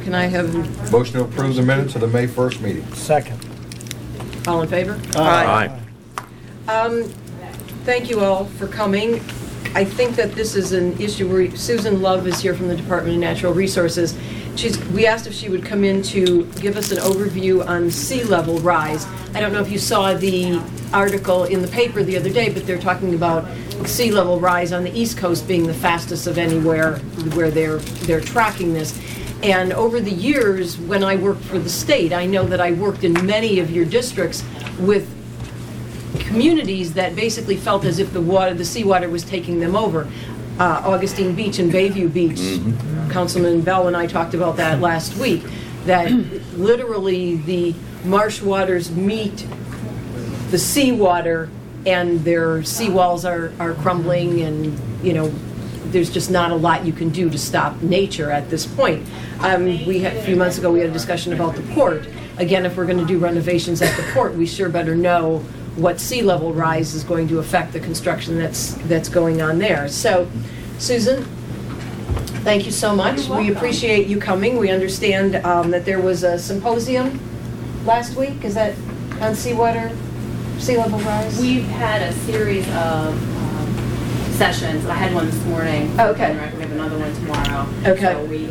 can I have, Motion to approve the minutes of the May 1st meeting. Second. all in favor? Aye. Thank you all for coming. I think that this is an issue where Susan Love is here from the Department of Natural Resources. We asked if she would come in to give us an overview on sea level rise. I don't know if you saw the article in the paper the other day, but they're talking about sea level rise on the East Coast being the fastest of anywhere where they're tracking this. And over the years, when I worked for the state, I know that I worked in many of your districts with communities that basically felt as if the seawater was taking them over. Augustine Beach and Bayview Beach. Mm-hmm. Councilman Bell and I talked about that last week, that literally the marsh waters meet the seawater and their seawalls are crumbling, and there's just not a lot you can do to stop nature at this point. A few months ago we had a discussion about the port. Again, if we're going to do renovations at the port, we sure better know what sea level rise is going to affect the construction that's going on there. So, Susan, thank you so much. We appreciate you coming. We understand that there was a symposium last week. Is that on seawater, sea level rise? We've had a series of sessions. I had one this morning. Oh, okay. We have another one tomorrow. Okay. So we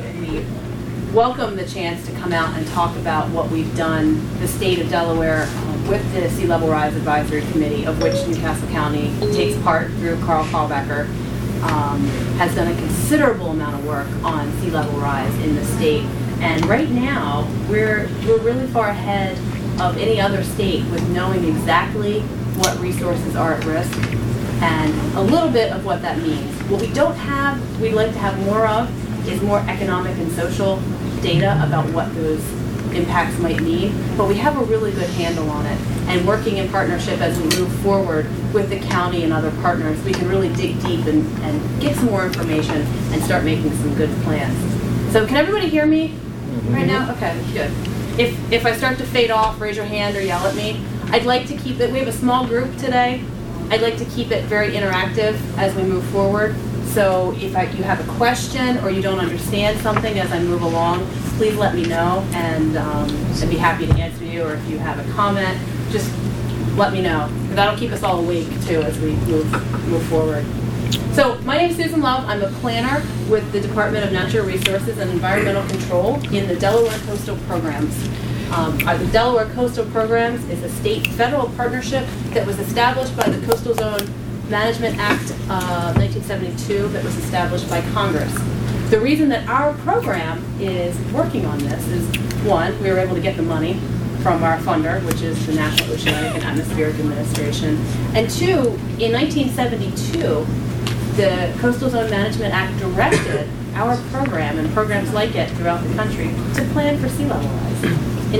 welcome the chance to come out and talk about what we've done, the state of Delaware, with the Sea Level Rise Advisory Committee, of which Newcastle County takes part through Carl Carlbecker, has done a considerable amount of work on sea level rise in the state. And right now, we're really far ahead of any other state with knowing exactly what resources are at risk and a little bit of what that means. What we don't have, we'd like to have more of, is more economic and social data about what those impacts might mean, but we have a really good handle on it. And working in partnership as we move forward with the county and other partners, we can really dig deep and get some more information and start making some good plans. So can everybody hear me right now? Okay, good. If I start to fade off, raise your hand or yell at me. I'd like to keep it, we have a small group today. I'd like to keep it very interactive as we move forward. So if you have a question or you don't understand something as I move along, please let me know, and I'd be happy to answer you. Or if you have a comment, just let me know. That'll keep us all awake too as we move forward. So my name is Susan Love. I'm a planner with the Department of Natural Resources and Environmental Control in the Delaware Coastal Programs. The Delaware Coastal Programs is a state-federal partnership that was established by the Coastal Zone Management Act of 1972 that was established by Congress. The reason that our program is working on this is, one, we were able to get the money from our funder, which is the National Oceanic and Atmospheric Administration, and two, in 1972, the Coastal Zone Management Act directed our program and programs like it throughout the country to plan for sea level rise. In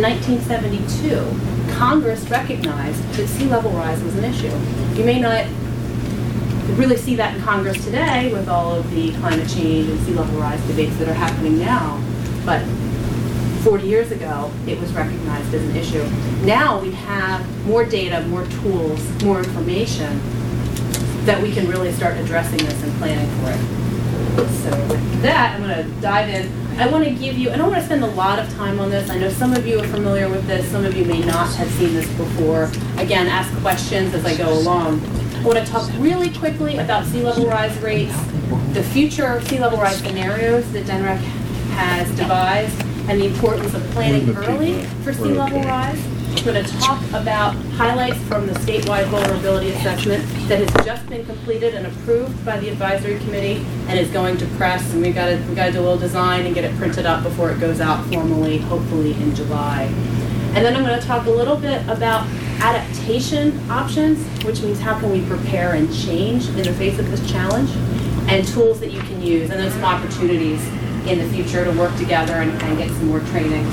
1972, Congress recognized that sea level rise was an issue. You may not really see that in Congress today with all of the climate change and sea level rise debates that are happening now, but 40 years ago, it was recognized as an issue. Now we have more data, more tools, more information that we can really start addressing this and planning for it. So with that, I'm going to dive in. I want to give you, I don't want to spend a lot of time on this. I know some of you are familiar with this, some of you may not have seen this before. Again, ask questions as I go along. I want to talk really quickly about sea level rise rates, the future sea level rise scenarios that DNREC has devised, and the importance of planning early for sea level rise. We're going to talk about highlights from the statewide vulnerability assessment that has just been completed and approved by the advisory committee and is going to press, and we got to do a little design and get it printed up before it goes out formally, hopefully in July. And then I'm going to talk a little bit about adaptation options, which means how can we prepare and change in the face of this challenge, and tools that you can use, and then some opportunities in the future to work together and get some more training.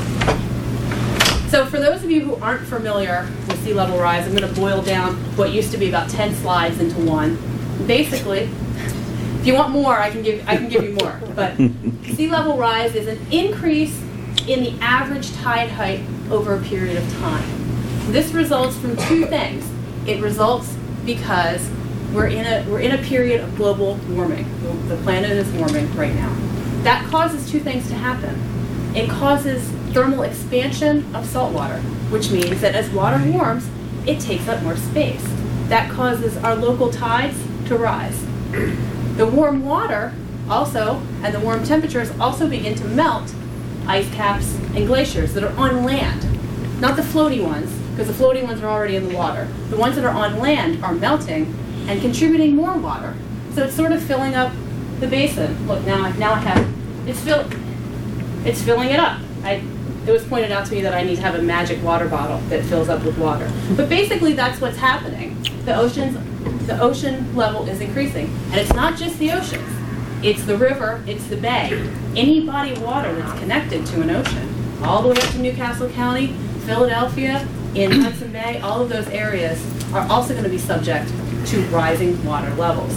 So for those of you who aren't familiar with sea level rise, I'm going to boil down what used to be about 10 slides into one. Basically, if you want more, I can give you more. But sea level rise is an increase in the average tide height over a period of time. This results from two things. It results because we're in a period of global warming. The planet is warming right now. That causes two things to happen. it causes thermal expansion of salt water, which means that as water warms, it takes up more space. That causes our local tides to rise. The warm water also, and the warm temperatures also begin to melt ice caps and glaciers that are on land. Not the floaty ones, because the floaty ones are already in the water. The ones that are on land are melting and contributing more water. So it's sort of filling up the basin. Look, now I have, it's filling it up. It was pointed out to me that I need to have a magic water bottle that fills up with water. But basically that's what's happening. The ocean level is increasing. And it's not just the oceans. It's the river, it's the bay. Any body of water that's connected to an ocean. All the way up to Newcastle County, Philadelphia, in Hudson Bay, all of those areas are also going to be subject to rising water levels.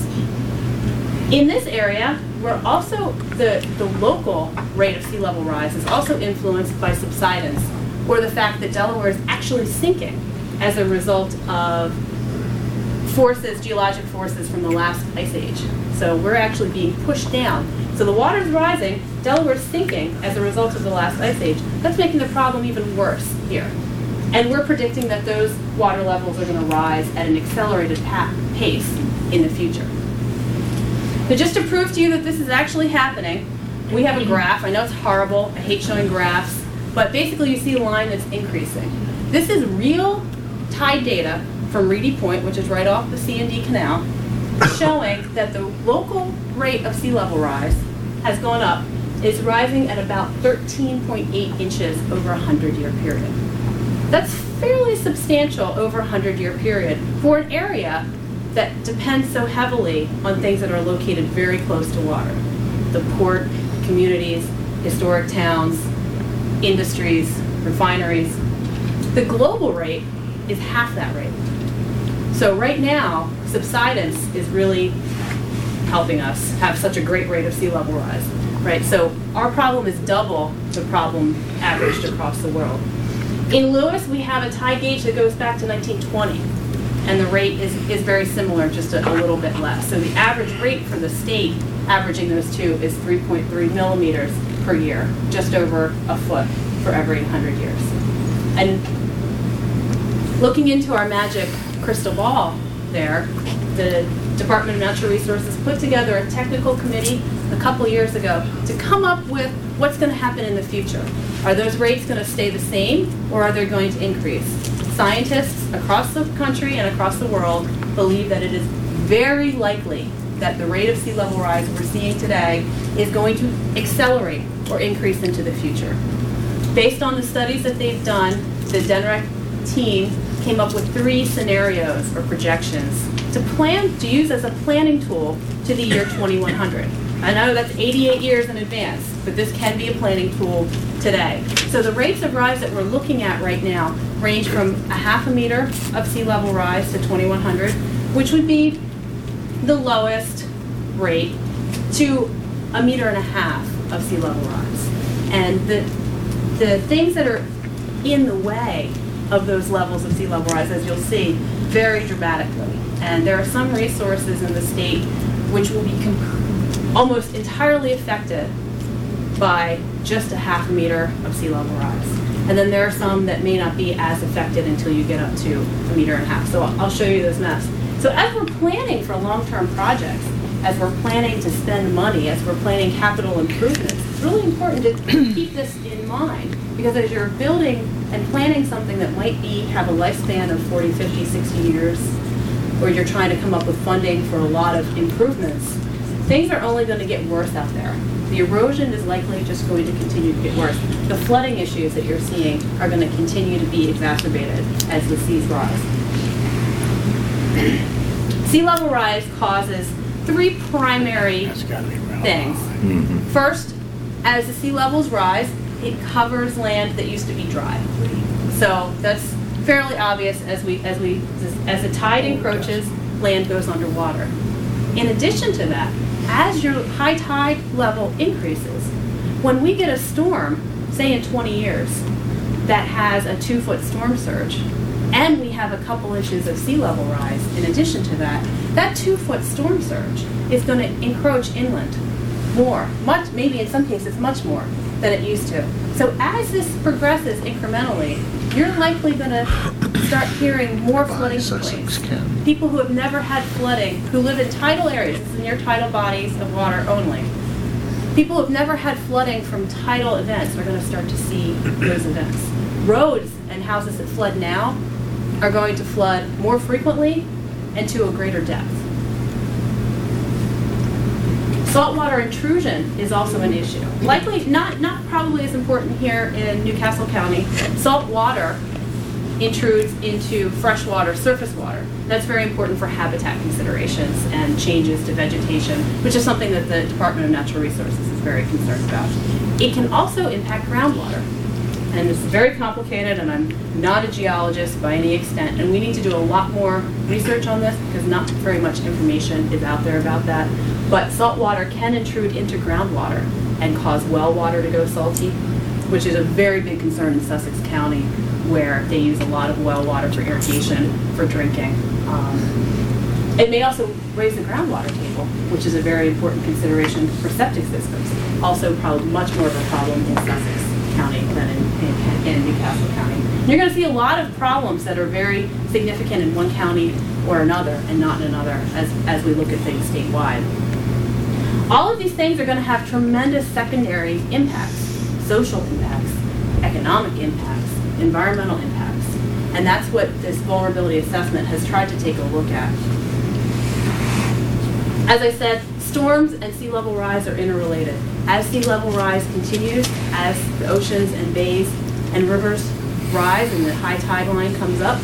In this area, we're also, the local rate of sea level rise is also influenced by subsidence, or the fact that Delaware is actually sinking as a result of forces, geologic forces from the last ice age. So we're actually being pushed down. So the water's rising, Delaware's sinking as a result of the last ice age. That's making the problem even worse here. And we're predicting that those water levels are going to rise at an accelerated pace in the future. So just to prove to you that this is actually happening, we have a graph. I know it's horrible. I hate showing graphs. But basically you see a line that's increasing. This is real tide data from Reedy Point, which is right off the C&D Canal, showing that the local rate of sea level rise has gone up. It's rising at about 13.8 inches over a 100-year period. That's fairly substantial over a 100-year period for an area that depends so heavily on things that are located very close to water. The port, communities, historic towns, industries, refineries. The global rate is half that rate. So right now, subsidence is really helping us have such a great rate of sea level rise, right? So our problem is double the problem averaged across the world. In Lewis, we have a tide gauge that goes back to 1920, and the rate is very similar, just a little bit less. So the average rate for the state, averaging those two, is 3.3 millimeters per year, just over a foot for every 100 years. And looking into our magic crystal ball there, the Department of Natural Resources put together a technical committee a couple years ago to come up with what's going to happen in the future. Are those rates going to stay the same, or are they going to increase? Scientists across the country and across the world believe that it is very likely that the rate of sea level rise we're seeing today is going to accelerate or increase into the future. Based on the studies that they've done, the DENREC team came up with 3 scenarios or projections to use as a planning tool to the year 2100. I know that's 88 years in advance, but this can be a planning tool today. So the rates of rise that we're looking at right now range from a half a meter of sea level rise to 2100, which would be the lowest rate, to 1.5 meters of sea level rise. And the things that are in the way of those levels of sea level rise, as you'll see, vary dramatically. And there are some resources in the state which will be almost entirely affected by just a half a meter of sea level rise. And then there are some that may not be as affected until you get up to 1.5 meters. So I'll show you those maps. So as we're planning for long-term projects, as we're planning to spend money, as we're planning capital improvements, it's really important to keep this in mind, because as you're building and planning something that might have a lifespan of 40, 50, 60 years, or you're trying to come up with funding for a lot of improvements, things are only going to get worse out there. The erosion is likely just going to continue to get worse. The flooding issues that you're seeing are going to continue to be exacerbated as the seas rise. Sea level rise causes 3 primary things. First, as the sea levels rise, it covers land that used to be dry. So that's fairly obvious. As the tide encroaches, land goes underwater. In addition to that, as your high tide level increases, when we get a storm, say in 20 years, that has a 2-foot storm surge, and we have a couple inches of sea level rise in addition to that, that 2-foot storm surge is going to encroach inland more, maybe in some cases much more than it used to. So as this progresses incrementally, you're likely going to start hearing more flooding complaints. People who have never had flooding, who live in tidal areas, this is near tidal bodies of water only. People who have never had flooding from tidal events are going to start to see those events. Roads and houses that flood now are going to flood more frequently and to a greater depth. Saltwater intrusion is also an issue. Likely, not probably as important here in Newcastle County. Salt water intrudes into freshwater, surface water. That's very important for habitat considerations and changes to vegetation, which is something that the Department of Natural Resources is very concerned about. It can also impact groundwater. And it's very complicated, and I'm not a geologist by any extent, and we need to do a lot more research on this because not very much information is out there about that. But salt water can intrude into groundwater and cause well water to go salty, which is a very big concern in Sussex County, where they use a lot of well water for irrigation, for drinking. It may also raise the groundwater table, which is a very important consideration for septic systems. Also probably much more of a problem in Sussex County than in Newcastle County. You're going to see a lot of problems that are very significant in one county or another and not in another as we look at things statewide. All of these things are going to have tremendous secondary impacts, social impacts, economic impacts, environmental impacts, and that's what this vulnerability assessment has tried to take a look at. As I said, storms and sea level rise are interrelated. As sea level rise continues, as the oceans and bays and rivers rise and the high tide line comes up,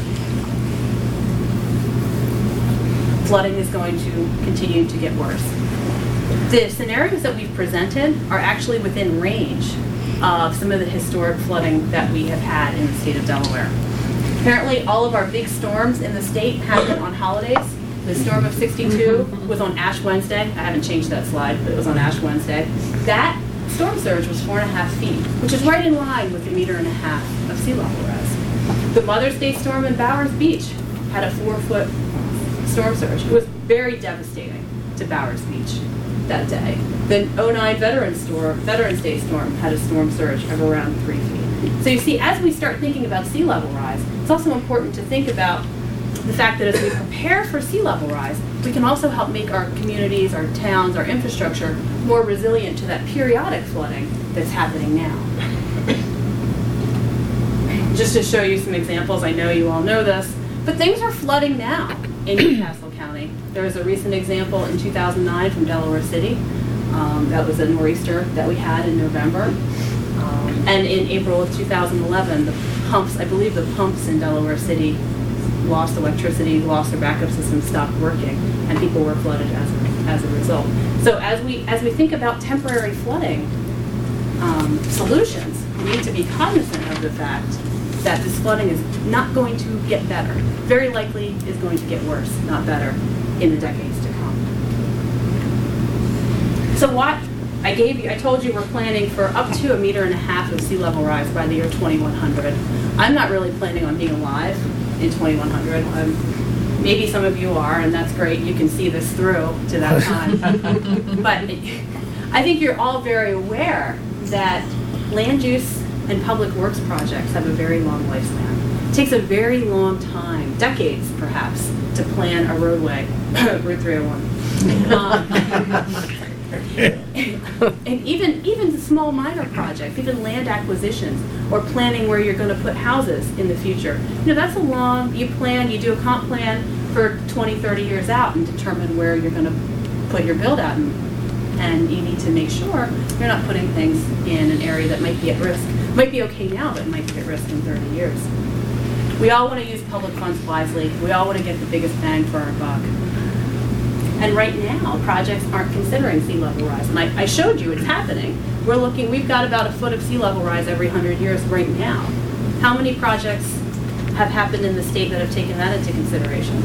flooding is going to continue to get worse. The scenarios that we've presented are actually within range of some of the historic flooding that we have had in the state of Delaware. Apparently, all of our big storms in the state happen on holidays. The storm of '62 was on Ash Wednesday. I haven't changed that slide, but it was on Ash Wednesday. That storm surge was 4.5 feet, which is right in line with the 1.5 meters of sea level rise. The Mother's Day storm in Bowers Beach had a 4-foot storm surge. It was very devastating to Bowers Beach that day. The '09 Veterans Day storm had a storm surge of around 3 feet. So you see, as we start thinking about sea level rise, it's also important to think about the fact that as we prepare for sea level rise, we can also help make our communities, our towns, our infrastructure more resilient to that periodic flooding that's happening now. Just to show you some examples, I know you all know this, but things are flooding now in Newcastle County. There was a recent example in 2009 from Delaware City. That was a nor'easter that we had in November. And in April of 2011, the pumps, I believe the pumps in Delaware City lost electricity, lost their backup system, stopped working, and people were flooded as a result. So as we think about temporary flooding solutions, we need to be cognizant of the fact that this flooding is not going to get better. Very likely is going to get worse, not better, in the decades to come. So what I told you we're planning for up to 1.5 meters of sea level rise by the year 2100. I'm not really planning on being alive in 2100. Maybe some of you are, and that's great. You can see this through to that time. But I think you're all very aware that land use and public works projects have a very long lifespan. It takes a very long time, decades perhaps, to plan a roadway, Route 301. And even small minor projects, even land acquisitions or planning where you're going to put houses in the future. You know, that's a long, you do a comp plan for 20, 30 years out and determine where you're going to put your build out. And you need to make sure you're not putting things in an area that might be at risk. Might be okay now, but might be at risk in 30 years. We all want to use public funds wisely. We all want to get the biggest bang for our buck. And right now, projects aren't considering sea level rise. And I showed you it's happening. We've got about a foot of sea level rise every 100 years right now. How many projects have happened in the state that have taken that into consideration?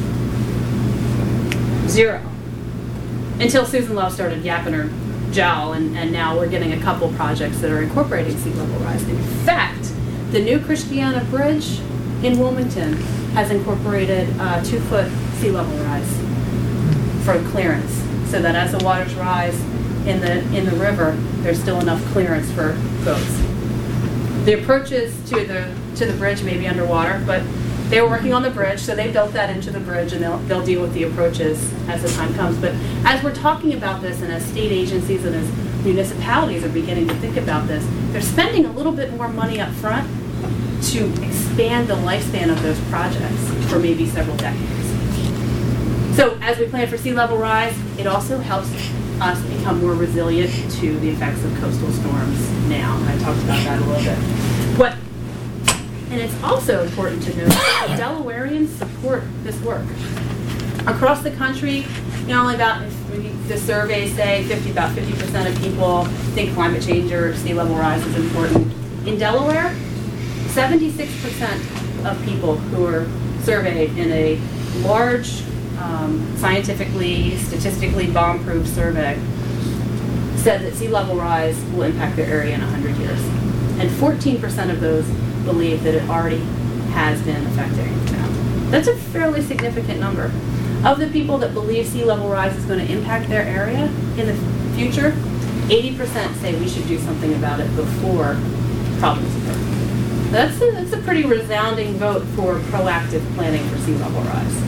0. Until Susan Love started yapping her jowl, and now we're getting a couple projects that are incorporating sea level rise. In fact, the new Christiana Bridge in Wilmington has incorporated a 2-foot sea level rise for clearance, so that as the waters rise in the river, there's still enough clearance for boats. The approaches to the bridge may be underwater, but they were working on the bridge, so they built that into the bridge, and they'll deal with the approaches as the time comes. But as we're talking about this, and as state agencies and as municipalities are beginning to think about this, they're spending a little bit more money up front to expand the lifespan of those projects for maybe several decades. So as we plan for sea level rise, it also helps us become more resilient to the effects of coastal storms now. And I talked about that a little bit. And it's also important to note that the Delawareans support this work. Across the country, only about, the surveys say about 50% of people think climate change or sea level rise is important. In Delaware, 76% of people who were surveyed in a large, scientifically, statistically bomb-proof survey said that sea level rise will impact their area in 100 years. And 14% of those believe that it already has been affecting them. That's a fairly significant number. Of the people that believe sea level rise is going to impact their area in the future, 80% say we should do something about it before problems occur. That's a pretty resounding vote for proactive planning for sea level rise.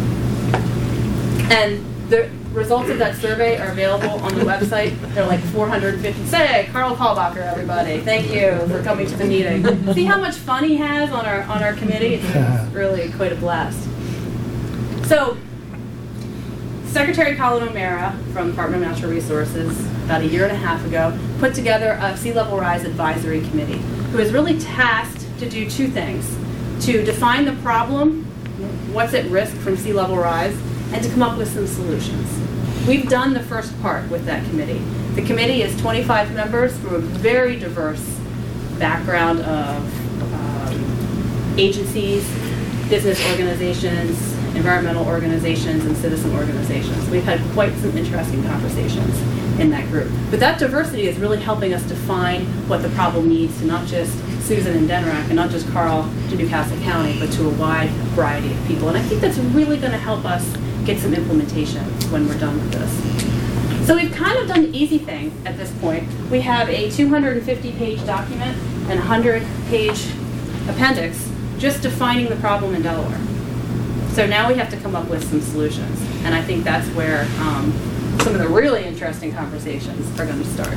And the results of that survey are available on the website. They're like 450. Say, Carl Kalbacher, everybody. Thank you for coming to the meeting. See how much fun he has on our committee? It's really quite a blast. So, Secretary Colin O'Mara from the Department of Natural Resources, about a year and a half ago, put together a Sea Level Rise Advisory Committee, who is really tasked to do two things: to define the problem, what's at risk from sea level rise, and to come up with some solutions. We've done the first part with that committee. The committee is 25 members from a very diverse background of agencies, business organizations, environmental organizations, and citizen organizations. We've had quite some interesting conversations in that group. But that diversity is really helping us define what the problem needs to not just Susan and Denrac, and not just Carl to Newcastle County, but to a wide variety of people. And I think that's really going to help us get some implementation when we're done with this. So we've kind of done the easy thing at this point. We have a 250-page document and a 100-page appendix just defining the problem in Delaware. So now we have to come up with some solutions. And I think that's where some of the really interesting conversations are going to start.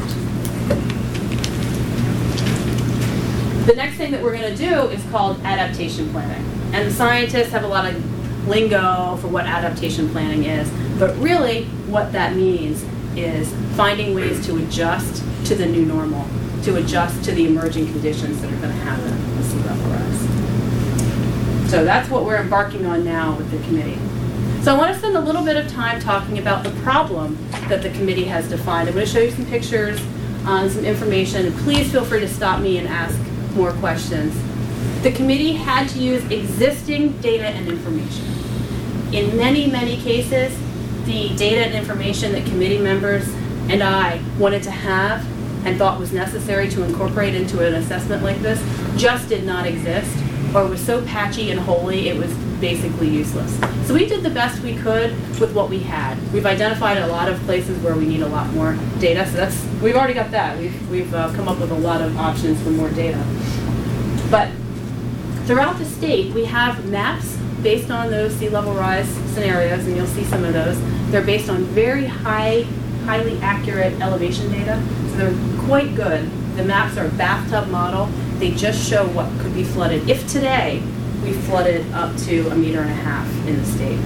The next thing that we're going to do is called adaptation planning. And the scientists have a lot of lingo for what adaptation planning is, but really what that means is finding ways to adjust to the new normal, to adjust to the emerging conditions that are going to happen with sea level rise. So that's what we're embarking on now with the committee. So I want to spend a little bit of time talking about the problem that the committee has defined. I'm going to show you some pictures, some information, and please feel free to stop me and ask more questions. The committee had to use existing data and information. In many, many cases, the data and information that committee members and I wanted to have and thought was necessary to incorporate into an assessment like this just did not exist, or was so patchy and holey it was basically useless. So we did the best we could with what we had. We've identified a lot of places where we need a lot more data, so we've already got that. We've come up with a lot of options for more data. But throughout the state, we have maps based on those sea level rise scenarios, and you'll see some of those. They're based on very highly accurate elevation data, so they're quite good. The maps are a bathtub model. They just show what could be flooded. If today we flooded up to 1.5 meters in the state.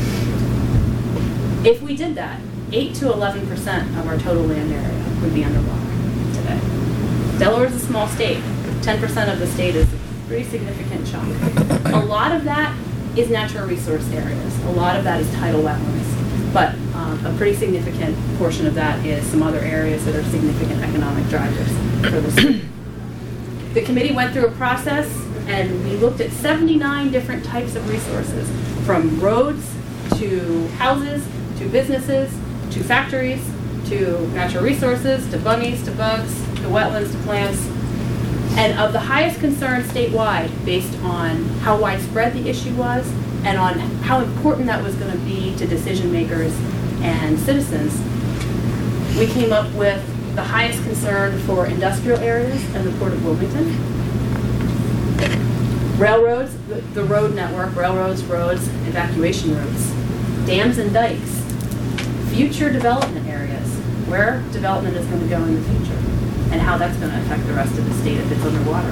If we did that, 8 to 11% of our total land area would be underwater today. Delaware is a small state. 10% of the state is a pretty significant chunk. A lot of that is natural resource areas. A lot of that is tidal wetlands. But a pretty significant portion of that is some other areas that are significant economic drivers for the state. The committee went through a process and we looked at 79 different types of resources, from roads to houses to businesses to factories to natural resources to bunnies to bugs to wetlands to plants. And of the highest concern statewide, based on how widespread the issue was and on how important that was going to be to decision makers and citizens, we came up with the highest concern for industrial areas and the Port of Wilmington, Railroads, the road network, railroads, roads, evacuation routes, dams and dikes, future development areas, where development is going to go in the future, and how that's going to affect the rest of the state if it's underwater.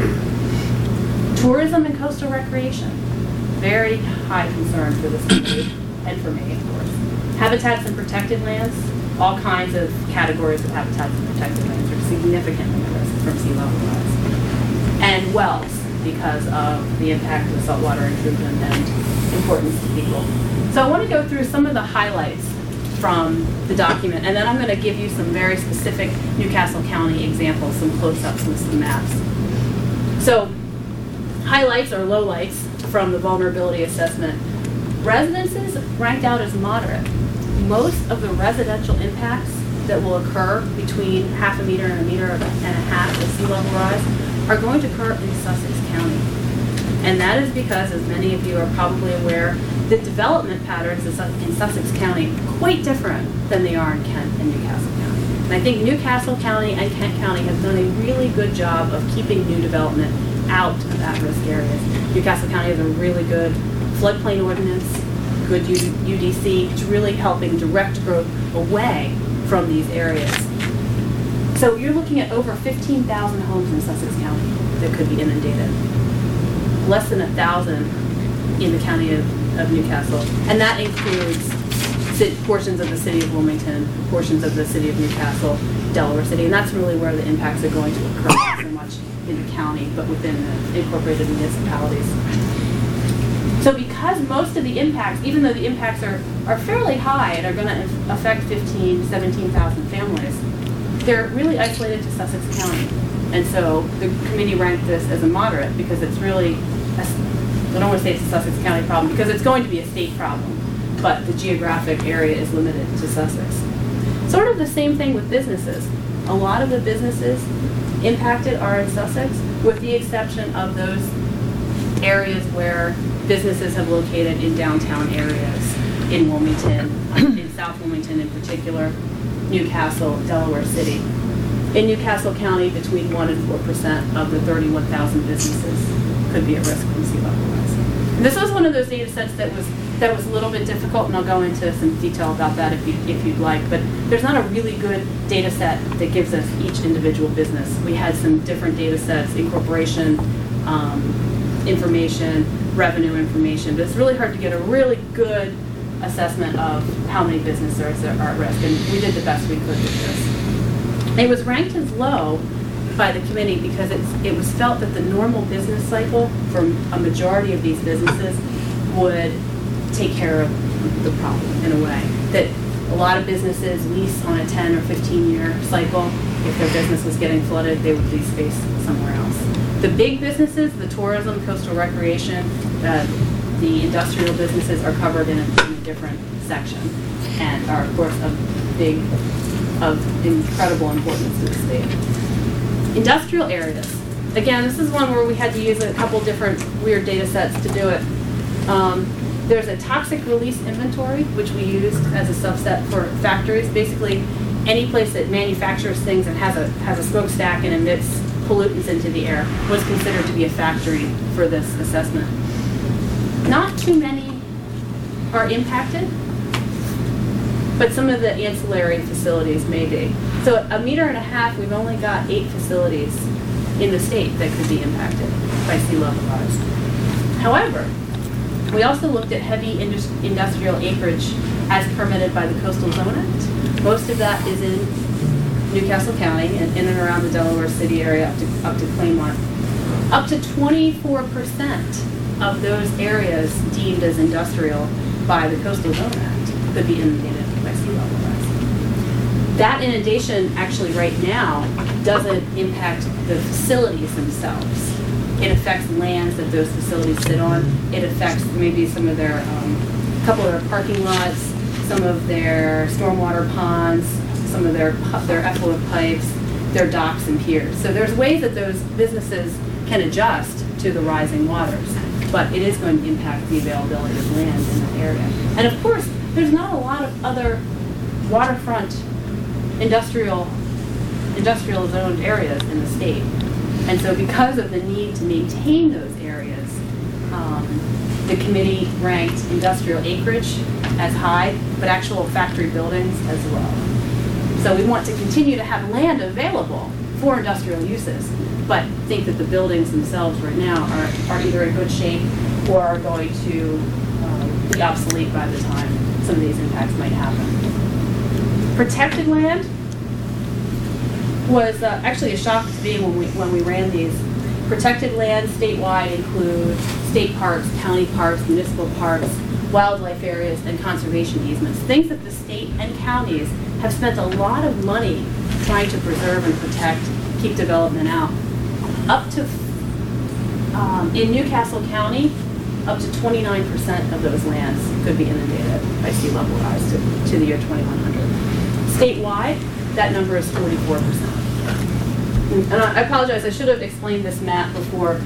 Tourism and coastal recreation, very high concern for this community and for me, of course. Habitats and protected lands, all kinds of categories of habitats and protected lands are significantly at risk from sea level rise. And wells, because of the impact of saltwater intrusion and importance to people. So I want to go through some of the highlights from the document, and then I'm going to give you some very specific Newcastle County examples, some close-ups with some maps. So highlights or lowlights from the vulnerability assessment. Residences ranked out as moderate. Most of the residential impacts that will occur between half a meter and a meter and a half of sea level rise are going to occur in Sussex County. And that is because, as many of you are probably aware, the development patterns in Sussex County are quite different than they are in Kent and Newcastle County. And I think Newcastle County and Kent County have done a really good job of keeping new development out of at-risk areas. Newcastle County has a really good floodplain ordinance, good UDC. It's really helping direct growth away from these areas. So you're looking at over 15,000 homes in Sussex County that could be inundated. Less than 1,000 in the county of Newcastle. And that includes portions of the city of Wilmington, portions of the city of Newcastle, Delaware City. And that's really where the impacts are going to occur, not so much in the county, but within the incorporated municipalities. So because most of the impacts, even though the impacts are fairly high and are going to affect 15,000, 17,000 families, they're really isolated to Sussex County. And so the committee ranked this as a moderate because it's really, I don't want to say it's a Sussex County problem because it's going to be a state problem, but the geographic area is limited to Sussex. Sort of the same thing with businesses. A lot of the businesses impacted are in Sussex, with the exception of those areas where businesses have located in downtown areas, in Wilmington, in South Wilmington in particular, Newcastle, Delaware City. In Newcastle County, between 1% and 4% of the 31,000 businesses could be at risk from sea level rise. And this was one of those data sets that was a little bit difficult, and I'll go into some detail about that if you'd like, but there's not a really good data set that gives us each individual business. We had some different data sets, incorporation information, revenue information, but it's really hard to get a really good assessment of how many businesses are at risk, and we did the best we could with this. It was ranked as low by the committee because it was felt that the normal business cycle for a majority of these businesses would take care of the problem in a way. That a lot of businesses lease on a 10 or 15-year cycle. If their business was getting flooded, they would lease space somewhere else. The big businesses, the tourism, coastal recreation, the industrial businesses are covered in a different section and are, of course, of incredible importance to the state. Industrial areas. Again, this is one where we had to use a couple different weird data sets to do it. There's a toxic release inventory, which we used as a subset for factories. Basically, any place that manufactures things and has a smokestack and emits pollutants into the air was considered to be a factory for this assessment. Not too many are impacted, but some of the ancillary facilities may be. So 1.5 meters, we've only got 8 facilities in the state that could be impacted by sea level rise. However, we also looked at heavy industrial acreage as permitted by the Coastal Zone Act. Most of that is in Newcastle County and in and around the Delaware City area up to Claymont. Up to 24% of those areas deemed as industrial by the Coastal Zone Act could be inundated by sea level rise. That inundation actually right now doesn't impact the facilities themselves. It affects lands that those facilities sit on. It affects maybe some of their, couple of their parking lots, some of their stormwater ponds, some of their effluent pipes, their docks and piers. So there's ways that those businesses can adjust to the rising waters, but it is going to impact the availability of land in that area. And of course, there's not a lot of other waterfront industrial zoned areas in the state. And so because of the need to maintain those areas, the committee ranked industrial acreage as high, but actual factory buildings as low. So we want to continue to have land available for industrial uses, but think that the buildings themselves right now are either in good shape or are going to be obsolete by the time some of these impacts might happen. Protected land was actually a shock to me when we ran these. Protected land statewide include state parks, county parks, municipal parks, wildlife areas, and conservation easements. Things that the state and counties have spent a lot of money trying to preserve and protect, keep development out. Up to, in Newcastle County, up to 29% of those lands could be inundated by sea level rise to the year 2100. Statewide, that number is 44%. And I apologize, I should have explained this map before.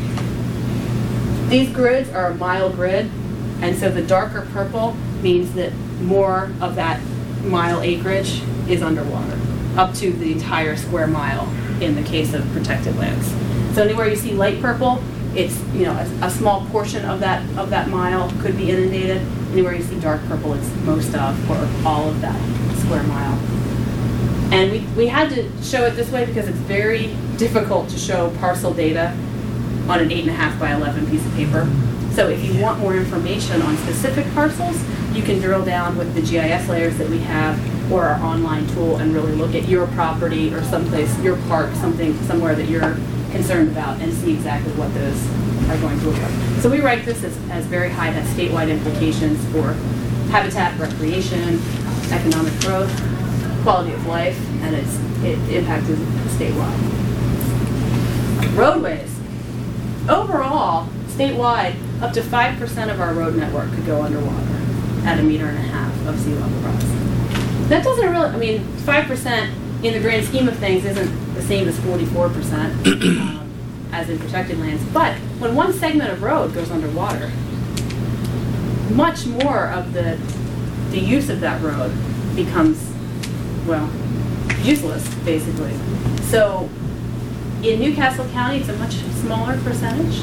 These grids are a mile grid, and so the darker purple means that more of that mile acreage is underwater, up to the entire square mile in the case of protected lands. So anywhere you see light purple, it's a small portion of that mile could be inundated. Anywhere you see dark purple, it's most of or all of that square mile. And we had to show it this way because it's very difficult to show parcel data on an 8.5 by 11 piece of paper. So if you want more information on specific parcels, you can drill down with the GIS layers that we have or our online tool and really look at your property or someplace, your park, somewhere that you're concerned about and see exactly what those are going to look like. So we rank this as very high, has statewide implications for habitat, recreation, economic growth, quality of life, and it impacted statewide. Roadways. Overall, statewide, up to 5% of our road network could go underwater at 1.5 meters of sea level rise. That doesn't really, 5% in the grand scheme of things isn't the same as 44% as in protected lands, but when one segment of road goes underwater, much more of the use of that road becomes, useless, basically. So in Newcastle County, it's a much smaller percentage.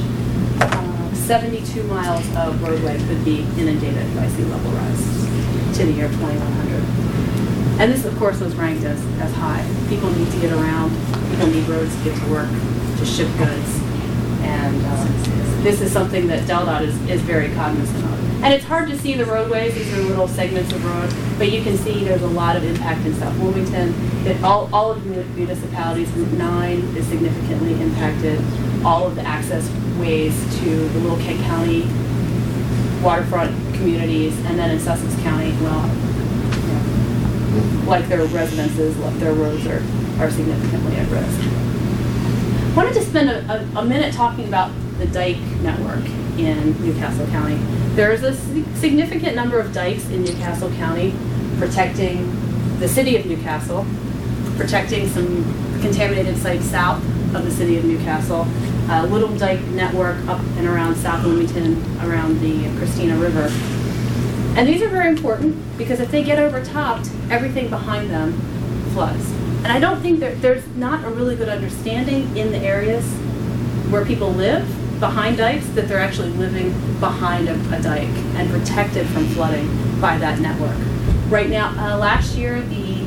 72 miles of roadway could be inundated by sea level rise to the year 2100. And this, of course, was ranked as high. People need to get around. People need roads to get to work, to ship goods. And this is something that DelDOT is very cognizant of. And it's hard to see the roadways. These are little segments of road. But you can see there's a lot of impact in South Wilmington. All of the municipalities, Route 9 is significantly impacted. All of the access ways to the Little Kent County waterfront communities, and then in Sussex County, like their residences, their roads are significantly at risk. I wanted to spend a minute talking about the dike network in Newcastle County. There is a significant number of dikes in Newcastle County protecting the city of Newcastle, protecting some contaminated sites south of the city of Newcastle, a little dike network up and around South Wilmington, around the Christina River. And these are very important because if they get overtopped, everything behind them floods. And I don't think there's not a really good understanding in the areas where people live behind dikes that they're actually living behind a dike and protected from flooding by that network. Right now, last year, the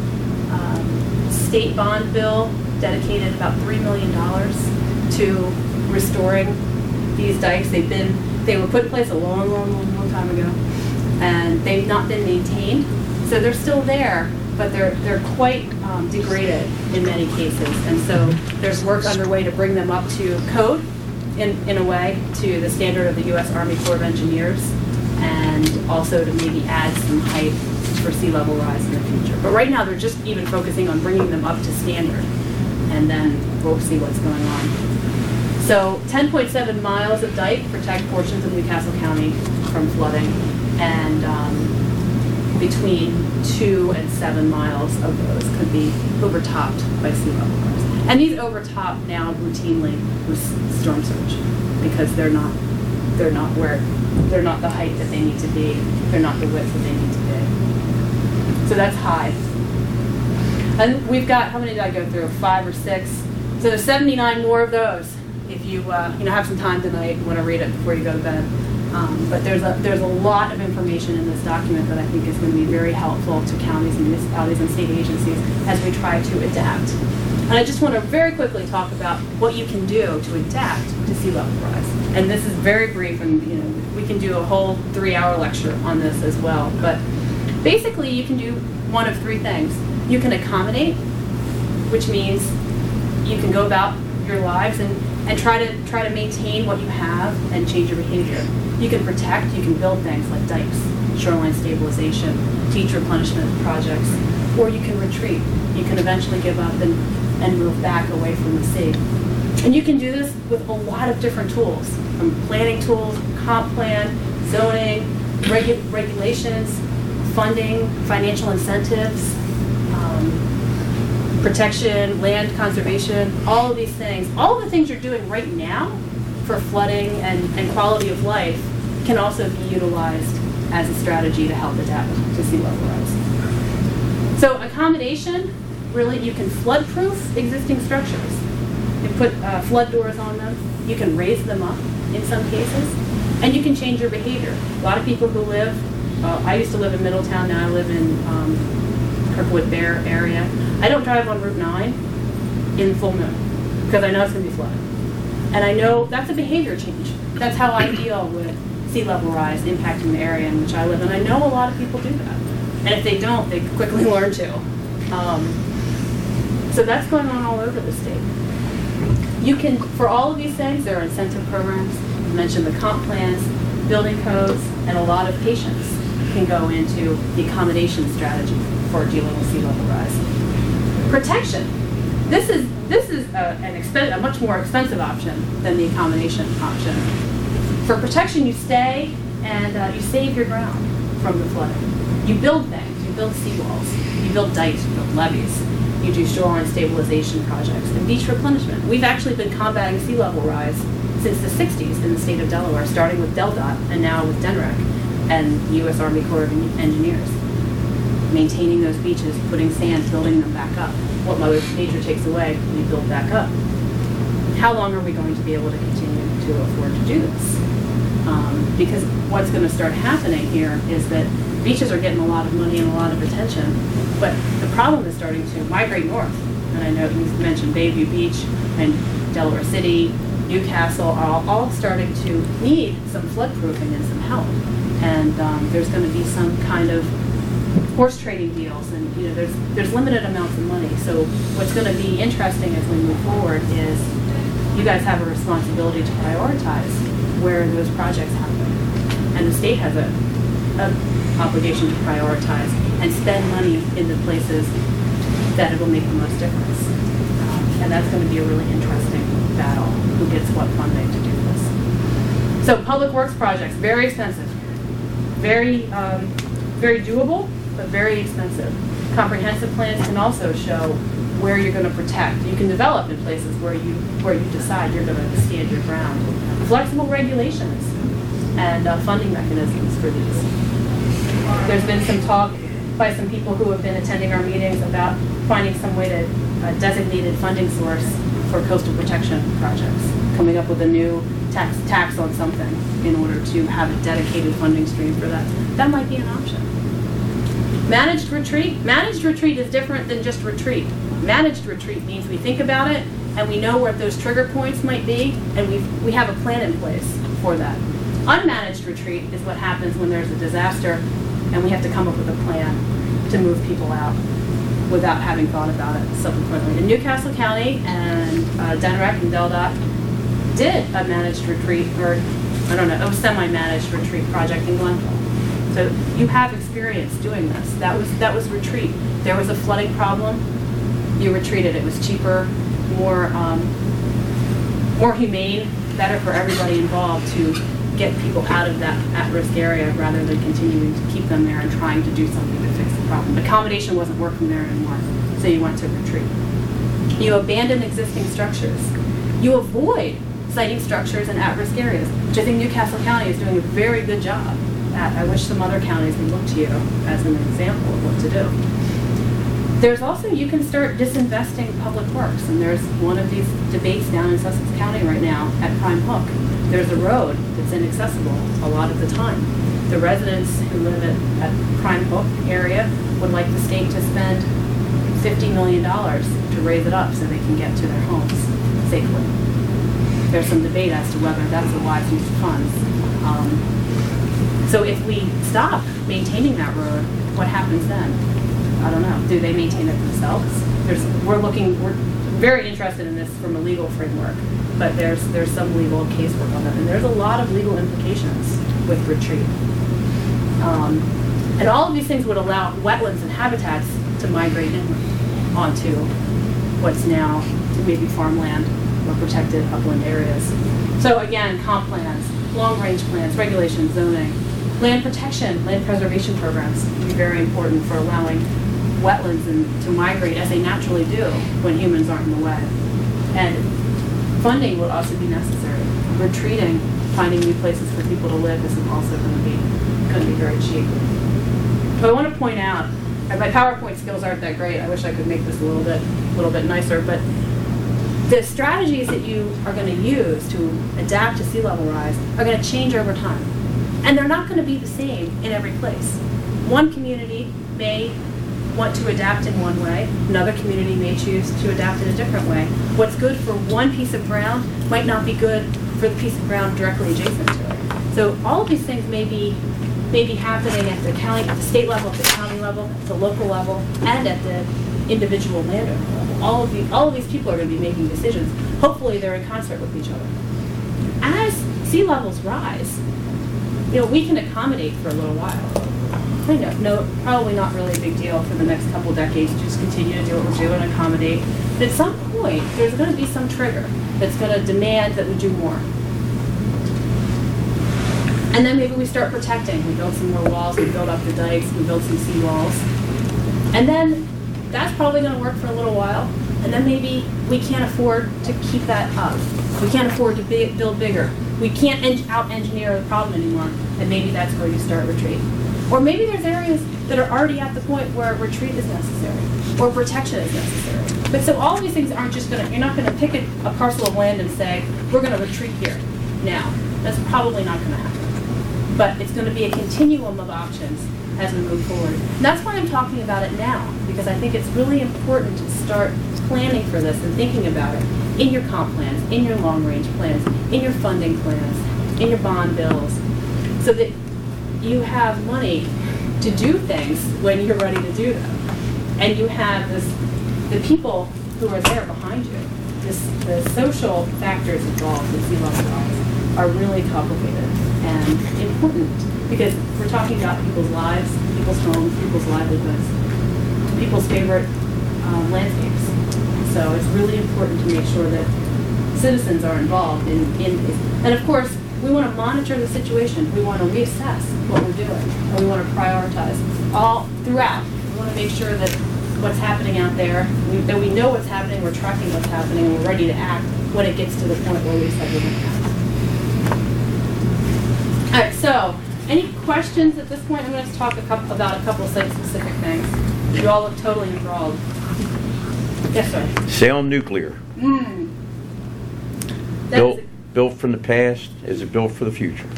state bond bill dedicated about $3 million to restoring these dikes. They were put in place a long time ago, and they've not been maintained. So they're still there, but they're quite degraded in many cases. And so there's work underway to bring them up to code in a way, to the standard of the U.S. Army Corps of Engineers, and also to maybe add some height for sea level rise in the future. But right now they're just even focusing on bringing them up to standard, and then we'll see what's going on. So 10.7 miles of dike protect portions of Newcastle County from flooding, and between 2 and 7 miles of those could be overtopped by sea level rise. And these overtop now routinely with storm surge because they're not the height that they need to be. They're not the width that they need to be. So that's high. And we've got, how many did I go through? 5 or 6. So there's 79 more of those if you have some time tonight, want to read it before you go to bed. But there's a lot of information in this document that I think is going to be very helpful to counties and municipalities and state agencies as we try to adapt. And I just want to very quickly talk about what you can do to adapt to sea level rise. And this is very brief, and we can do a whole 3-hour lecture on this as well. But basically, you can do one of 3 things. You can accommodate, which means you can go about your lives and try to maintain what you have and change your behavior. You can protect, you can build things like dikes, shoreline stabilization, beach replenishment projects, or you can retreat. You can eventually give up and move back away from the sea. And you can do this with a lot of different tools, from planning tools, comp plan, zoning, regulations, funding, financial incentives, protection, land conservation, all of these things. All of the things you're doing right now for flooding and quality of life can also be utilized as a strategy to help adapt to sea level rise. So accommodation, really, you can flood-proof existing structures. You put flood doors on them. You can raise them up in some cases. And you can change your behavior. A lot of people who live, I used to live in Middletown, now I live in Kirkwood Bear area. I don't drive on Route 9 in full moon because I know it's going to be flooded. And I know that's a behavior change. That's how I deal with sea level rise impacting the area in which I live. And I know a lot of people do that. And if they don't, they quickly learn to. So that's going on all over the state. You can, for all of these things, there are incentive programs. I mentioned the comp plans, building codes, and a lot of patience can go into the accommodation strategy for dealing with sea level rise. Protection. This is a much more expensive option than the accommodation option. For protection, you stay and you save your ground from the flooding. You build things. You build seawalls. You build dikes. You build levees. You do shoreline stabilization projects and beach replenishment. We've actually been combating sea level rise since the 60s in the state of Delaware, starting with DelDOT and now with DNREC and the U.S. Army Corps of Engineers. Maintaining those beaches, putting sand, building them back up. What Mother Nature takes away, we build back up. How long are we going to be able to continue to afford to do this? Because what's going to start happening here is that beaches are getting a lot of money and a lot of attention, but the problem is starting to migrate north. And I know you mentioned Bayview Beach and Delaware City, Newcastle are all starting to need some flood proofing and some help. And there's going to be some kind of horse trading deals, and there's limited amounts of money. So what's going to be interesting as we move forward is you guys have a responsibility to prioritize where those projects happen, and the state has an obligation to prioritize and spend money in the places that it will make the most difference. And that's going to be a really interesting battle, who gets what funding to do this. So public works projects, very expensive, very doable, but very expensive. Comprehensive plans can also show where you're going to protect. You can develop in places where you decide you're going to stand your ground. Flexible regulations and funding mechanisms for these. There's been some talk by some people who have been attending our meetings about finding some way to designated funding source for coastal protection projects, coming up with a new tax on something in order to have a dedicated funding stream for that. That might be an option. Managed retreat. Managed retreat is different than just retreat. Managed retreat means we think about it and we know where those trigger points might be, and we have a plan in place for that. Unmanaged retreat is what happens when there's a disaster and we have to come up with a plan to move people out without having thought about it subsequently. In Newcastle County and DNREC and DelDOT did a managed retreat, or a semi-managed retreat project in Glenville. So you have experience doing this. That was retreat. There was a flooding problem. You retreated. It was cheaper, more humane, better for everybody involved to get people out of that at-risk area rather than continuing to keep them there and trying to do something to fix the problem. Accommodation wasn't working there anymore, so you went to retreat. You abandon existing structures. You avoid siting structures in at-risk areas, which I think Newcastle County is doing a very good job at. I wish some other counties would look to you as an example of what to do. There's also, you can start disinvesting public works, and there's one of these debates down in Sussex County right now at Prime Hook. There's a road that's inaccessible a lot of the time. The residents who live at Prime Hook area would like the state to spend $50 million to raise it up so they can get to their homes safely. There's some debate as to whether that's a wise use of funds. So if we stop maintaining that road, what happens then? I don't know. Do they maintain it themselves? We're very interested in this from a legal framework, but there's some legal casework on that, and there's a lot of legal implications with retreat. And all of these things would allow wetlands and habitats to migrate inland onto what's now maybe farmland or protected upland areas. So again, comp plans, long-range plans, regulations, zoning, land protection, land preservation programs would be very important for allowing wetlands to migrate as they naturally do when humans aren't in the way. And funding would also be necessary. Retreating, finding new places for people to live isn't also going to be very cheap. But I want to point out, my PowerPoint skills aren't that great. I wish I could make this a little bit nicer, but the strategies that you are going to use to adapt to sea level rise are going to change over time. And they're not going to be the same in every place. One community may want to adapt in one way, another community may choose to adapt in a different way. What's good for one piece of ground might not be good for the piece of ground directly adjacent to it. So all of these things may be happening at the county, at the state level, at the county level, at the local level, and at the individual landowner level. All of these people are going to be making decisions. Hopefully they're in concert with each other. As sea levels rise, we can accommodate for a little while. No, probably not really a big deal for the next couple decades. Just continue to do what we're doing and accommodate. But at some point, there's going to be some trigger that's going to demand that we do more. And then maybe we start protecting. We build some more walls, we build up the dikes, we build some seawalls. And then that's probably going to work for a little while. And then maybe we can't afford to keep that up. We can't afford to build bigger. We can't out-engineer the problem anymore. And maybe that's where you start retreat. Or maybe there's areas that are already at the point where retreat is necessary, or protection is necessary. But so all of these things aren't just you're not going to pick a parcel of land and say, we're going to retreat here now. That's probably not going to happen. But it's going to be a continuum of options as we move forward. And that's why I'm talking about it now, because I think it's really important to start planning for this and thinking about it in your comp plans, in your long-range plans, in your funding plans, in your bond bills, so that you have money to do things when you're ready to do them. And you have the people who are there behind you. The social factors involved in sea level rise are really complicated and important, because we're talking about people's lives, people's homes, people's livelihoods, people's favorite landscapes. So it's really important to make sure that citizens are involved in these. And of course, we want to monitor the situation. We want to reassess what we're doing. And we want to prioritize all throughout. We want to make sure that what's happening out there, that we know what's happening, we're tracking what's happening, and we're ready to act when it gets to the point where we said we're going to act. All right, so any questions at this point? I'm going to talk about a couple site-specific things. You all look totally enthralled. Yes, sir. Salem Nuclear. Built from the past, is it built for the future?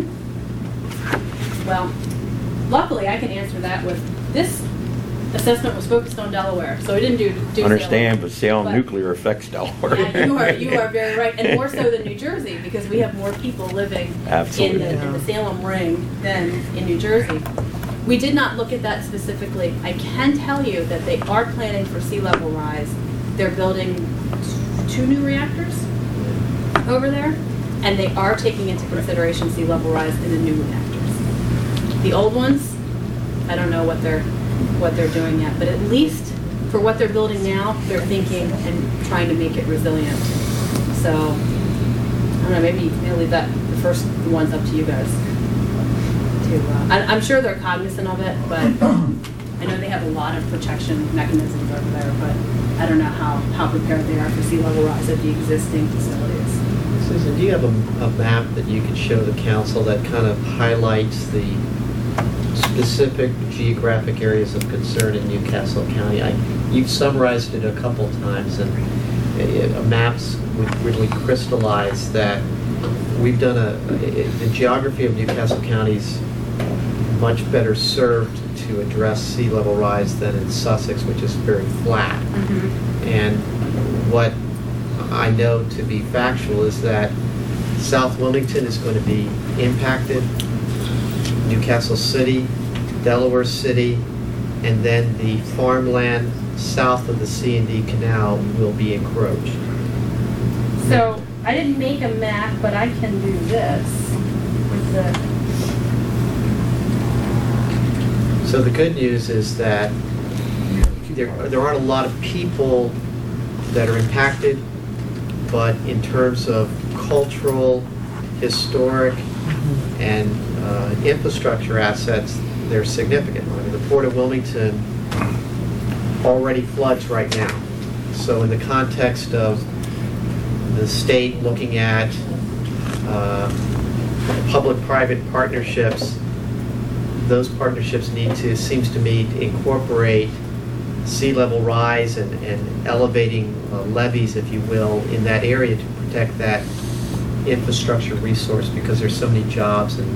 Well, luckily I can answer that with this assessment was focused on Delaware, so we didn't do Understand, Salem. but Salem Nuclear affects Delaware. Yeah, you are very right, and more so than New Jersey, because we have more people living in the Salem ring than in New Jersey. We did not look at that specifically. I can tell you that they are planning for sea level rise. They're building 2 new reactors over there, and they are taking into consideration sea level rise in the new reactors. The old ones, I don't know what they're doing yet, but at least for what they're building now, they're thinking and trying to make it resilient. So, I don't know, maybe I'll leave the first ones up to you guys. I'm sure they're cognizant of it, but I know they have a lot of protection mechanisms over there, but I don't know how prepared they are for sea level rise at the existing facilities. Susan, do you have a map that you could show the council that kind of highlights the specific geographic areas of concern in Newcastle County. You've summarized it a couple times, and maps would really crystallize that we've done the geography of Newcastle County is much better served to address sea level rise than in Sussex, which is very flat. And what I know to be factual is that South Wilmington is going to be impacted, Newcastle City, Delaware City, and then the farmland south of the C&D Canal will be encroached. So I didn't make a map, but I can do this with the. So the good news is that there aren't a lot of people that are impacted, but in terms of cultural, historic, and infrastructure assets, they're significant. I mean, the Port of Wilmington already floods right now. So in the context of the state looking at public-private partnerships, those partnerships need to, seems to me, to incorporate sea level rise and elevating levees, if you will, in that area to protect that infrastructure resource, because there's so many jobs and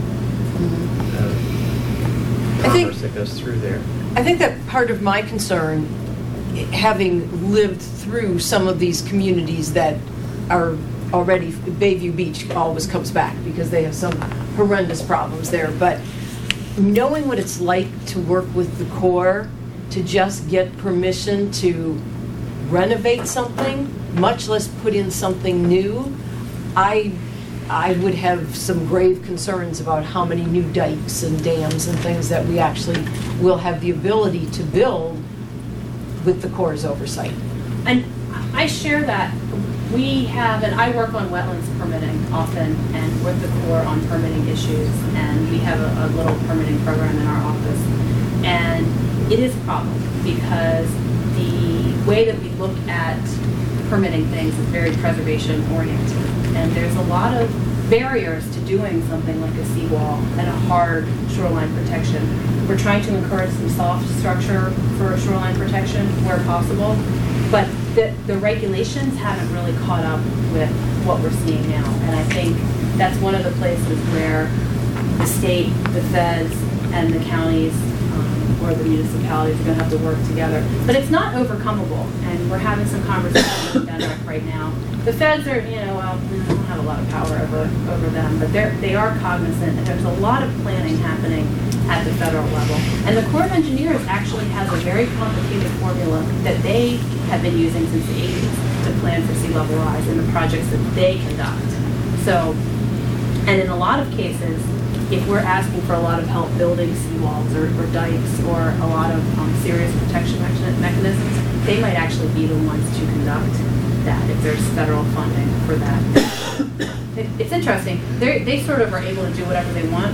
commerce that goes through there. I think that part of my concern, having lived through some of these communities that are already, Bayview Beach always comes back because they have some horrendous problems there, but knowing what it's like to work with the Corps to just get permission to renovate something, much less put in something new, I would have some grave concerns about how many new dikes and dams and things that we actually will have the ability to build with the Corps' oversight. And I share that. We have, and I work on wetlands permitting often, and with the Corps on permitting issues, and we have a little permitting program in our office. And it is a problem because the way that we look at permitting things is very preservation oriented. And there's a lot of barriers to doing something like a seawall and a hard shoreline protection. We're trying to encourage some soft structure for shoreline protection where possible, but the regulations haven't really caught up with what we're seeing now. And I think that's one of the places where the state, the feds, and the counties or the municipalities are going to have to work together. But it's not overcomable, and we're having some conversations with DENREC right now. The feds are, well, we don't have a lot of power over them, but they are cognizant, and there's a lot of planning happening at the federal level. And the Corps of Engineers actually has a very complicated formula that they have been using since the 80s to plan for sea level rise in the projects that they conduct. So, and in a lot of cases, if we're asking for a lot of help building seawalls or dikes or a lot of serious protection mechanisms, they might actually be the ones to conduct that if there's federal funding for that. It's interesting. They sort of are able to do whatever they want.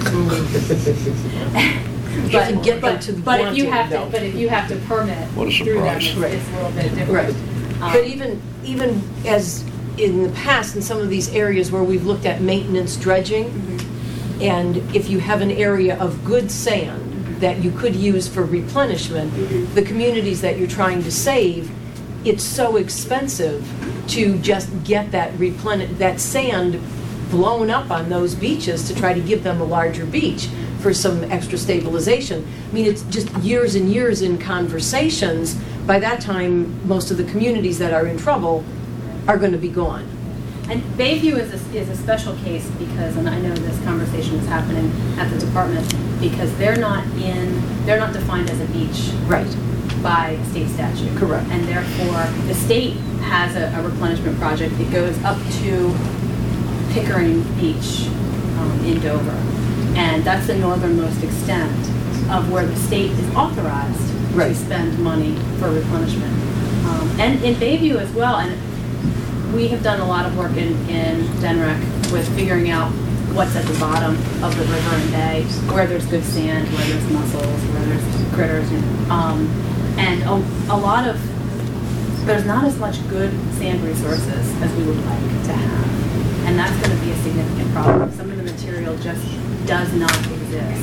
But if you have to permit What a through them, surprise. it's a little bit different. Right. But even as in the past, in some of these areas where we've looked at maintenance dredging, and if you have an area of good sand that you could use for replenishment, the communities that you're trying to save, it's so expensive to just get that sand blown up on those beaches to try to give them a larger beach for some extra stabilization. I mean, it's just years and years in conversations. By that time, most of the communities that are in trouble are going to be gone. And Bayview is a special case because, and I know this conversation is happening at the department, because they're not defined as a beach. Right. By state statute. Correct. And therefore, the state has a replenishment project that goes up to Pickering Beach in Dover. And that's the northernmost extent of where the state is authorized to spend money for replenishment. And in Bayview as well, and we have done a lot of work in DENREC with figuring out what's at the bottom of the river and bay, where there's good sand, where there's mussels, where there's critters, and a lot of, there's not as much good sand resources as we would like to have. And that's going to be a significant problem. Some of the material just does not exist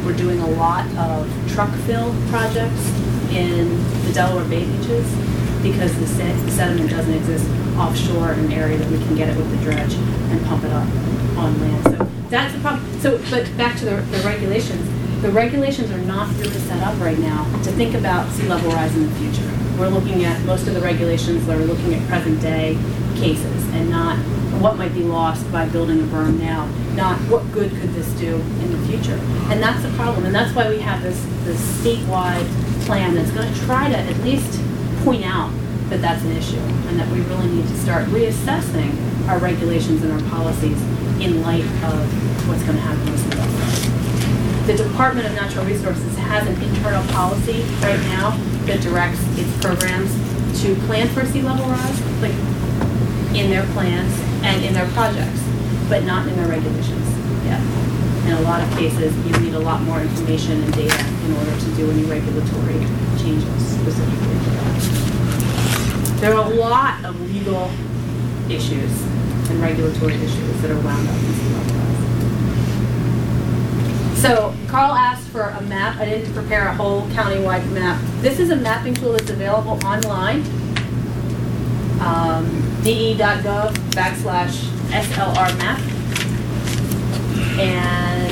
We're doing a lot of truck fill projects in the Delaware Bay beaches because the sediment doesn't exist offshore in an area that we can get it with the dredge and pump it up on land. So that's the problem. So, but back to the regulations. The regulations are not really set up right now to think about sea level rise in the future. We're looking at, most of the regulations that are looking at present day cases and not what might be lost by building a berm now, not what good could this do in the future. And that's the problem. And that's why we have this statewide plan that's going to try to at least point out that that's an issue and that we really need to start reassessing our regulations and our policies in light of what's going to happen with sea level rise. The Department of Natural Resources has an internal policy right now that directs its programs to plan for sea level rise, like in their plans and in their projects, but not in their regulations yet. In a lot of cases, you need a lot more information and data in order to do any regulatory changes specifically for that. There are a lot of legal issues and regulatory issues that are wound up in sea level rise. So Carl asked for a map. I didn't prepare a whole countywide map. This is a mapping tool that's available online. de.gov/SLR map. And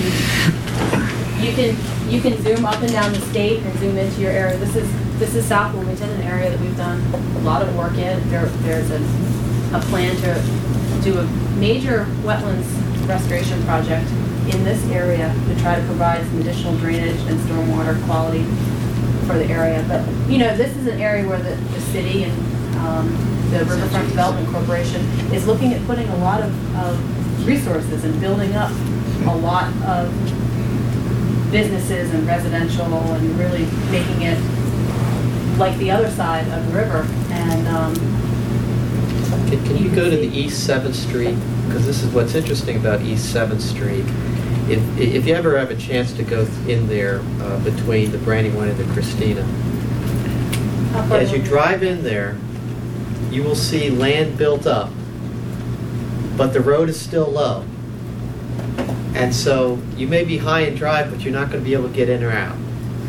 you can zoom up and down the state and zoom into your area. This is South Wilmington, an area that we've done a lot of work in. There's a plan to do a major wetlands restoration project in this area to try to provide some additional drainage and stormwater quality for the area. But, you know, this is an area where the city and the Riverfront Development Corporation is looking at putting a lot of resources and building up a lot of businesses and residential and really making it like the other side of the river. And Can you go to the East 7th Street? Because this is what's interesting about East 7th Street. If you ever have a chance to go in there between the Brandywine and the Christina, as you drive in there, you will see land built up, but the road is still low. And so you may be high and dry, but you're not going to be able to get in or out.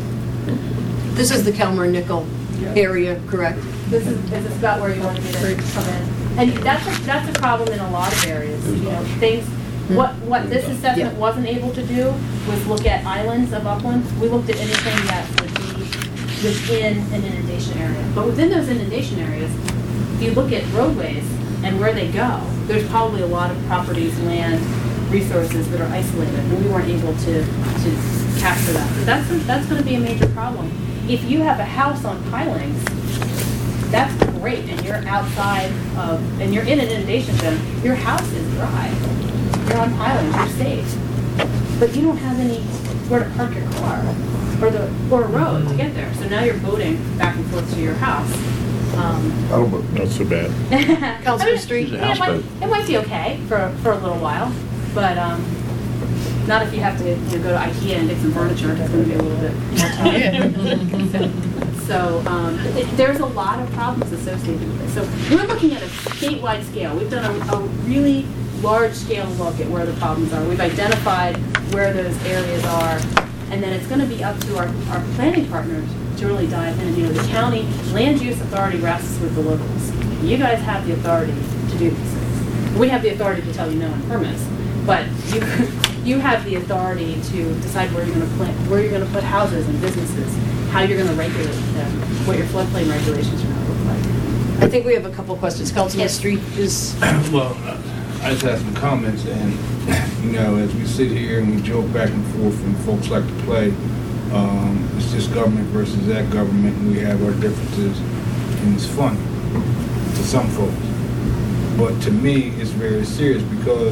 This is the Kelmer Nickel area, correct? this is about where you want to be to come in. And that's a problem in a lot of areas, you know, things, what this assessment wasn't able to do was look at islands of upland. We looked at anything that would be within an inundation area. But within those inundation areas, if you look at roadways and where they go, there's probably a lot of properties, land, resources that are isolated, and we weren't able to capture that. So that's going to be a major problem. If you have a house on pilings, that's great, and you're outside of, and you're in an inundation zone, your house is dry. You're on pilings, you're safe. But you don't have anywhere to park your car, or a road to get there. So now you're boating back and forth to your house. Not so bad. Councilor Street? She's a Yeah, houseboat. it might be okay for a little while, but not if you have to go to IKEA and get some furniture. It's going to be a little bit more tough. So there's a lot of problems associated with this. So we're looking at a statewide scale. We've done a really large-scale look at where the problems are. We've identified where those areas are, and then it's going to be up to our planning partners to really dive in. You know, the county land use authority rests with the locals. You guys have the authority to do these things. We have the authority to tell you no on permits, but you have the authority to decide where you're going to plant, where you're going to put houses and businesses, how you're going to regulate them, what your floodplain regulations are going to look like. I think we have a couple questions. Councilman Yes. Street is, Well, I just have some comments, and, you know, as we sit here and we joke back and forth and folks like to play, it's just government versus that government, and we have our differences, and it's funny to some folks. But to me, it's very serious because,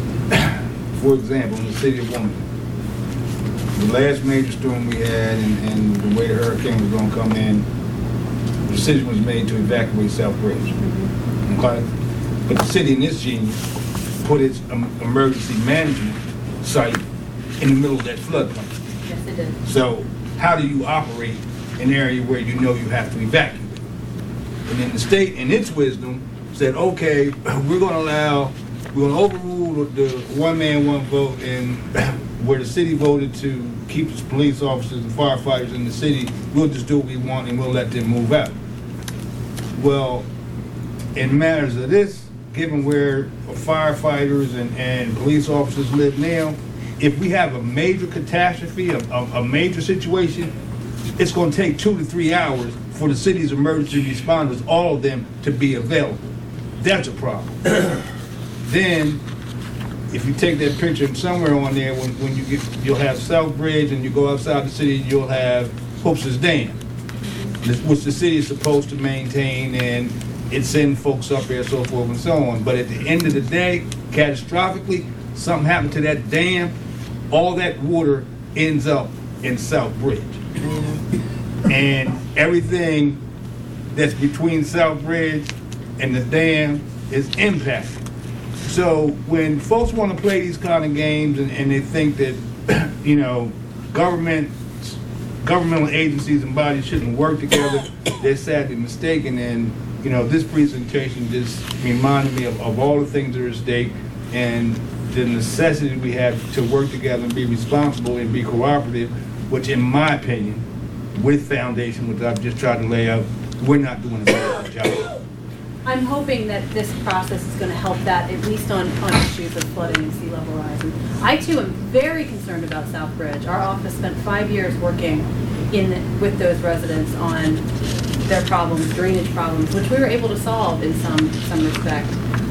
for example, in the city of Wilmington, the last major storm we had and the way the hurricane was going to come in, the decision was made to evacuate South Bridge. Okay? But the city in its genius put its emergency management site in the middle of that floodplain. Yes, it did. So how do you operate an area where you know you have to evacuate? And then the state, in its wisdom, said, okay, we're going to overrule the one man, one vote, and where the city voted to keep its police officers and firefighters in the city, we'll just do what we want and we'll let them move out. Well, in matters of this, given where firefighters and police officers live now, if we have a major catastrophe, a major situation, it's going to take 2 to 3 hours for the city's emergency responders, all of them, to be available. That's a problem. Then, if you take that picture somewhere on there, when you get, you'll have Southbridge, and you go outside the city, you'll have Hope's Dam, which the city is supposed to maintain, and it sends folks up there, so forth and so on. But at the end of the day, catastrophically, something happened to that dam, all that water ends up in Southbridge. And everything that's between Southbridge and the dam is impacted. So when folks want to play these kind of games and they think that, you know, governmental agencies and bodies shouldn't work together, they're sadly mistaken. And, you know, this presentation just reminded me of all the things that are at stake and the necessity we have to work together and be responsible and be cooperative, which in my opinion, with Foundation, which I've just tried to lay out, we're not doing a very good job. I'm hoping that this process is going to help that, at least on issues of flooding and sea level rise. And I too am very concerned about Southbridge. Our office spent 5 years working with those residents on their problems, drainage problems, which we were able to solve in some respect.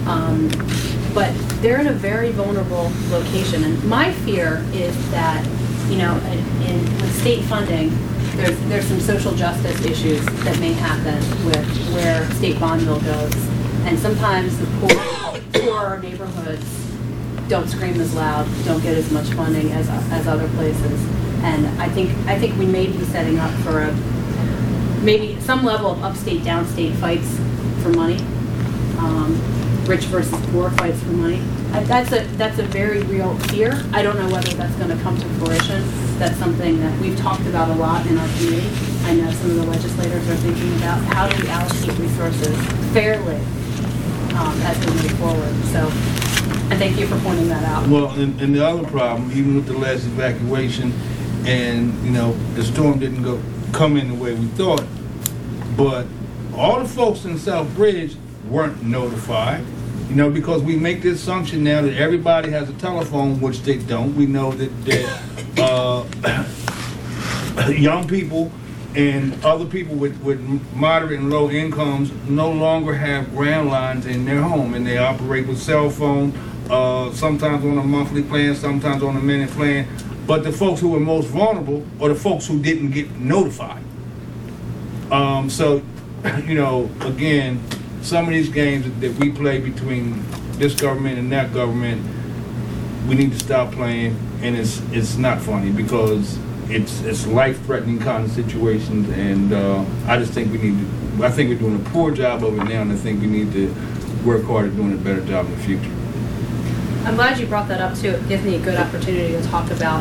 But they're in a very vulnerable location, and my fear is that, you know, with state funding, there's some social justice issues that may happen with where state bond bill goes, and sometimes the poorer neighborhoods don't scream as loud, don't get as much funding as other places, and I think we may be setting up for maybe some level of upstate downstate fights for money, rich versus poor fights for money. That's a very real fear. I don't know whether that's going to come to fruition. That's something that we've talked about a lot in our community. I know some of the legislators are thinking about how do we allocate resources fairly as we move forward. So I thank you for pointing that out. Well, and the other problem, even with the last evacuation, and you know, the storm didn't come in the way we thought, but all the folks in Southbridge weren't notified. You know, because we make the assumption now that everybody has a telephone, which they don't. We know that young people and other people with moderate and low incomes no longer have ground lines in their home, and they operate with cell phone, sometimes on a monthly plan, sometimes on a minute plan. But the folks who are most vulnerable are the folks who didn't get notified. So, you know, again, some of these games that we play between this government and that government, we need to stop playing, and it's not funny because it's life-threatening kind of situations, and I just think I think we're doing a poor job of it now, and I think we need to work hard at doing a better job in the future. I'm glad you brought that up too. It gives me a good opportunity to talk about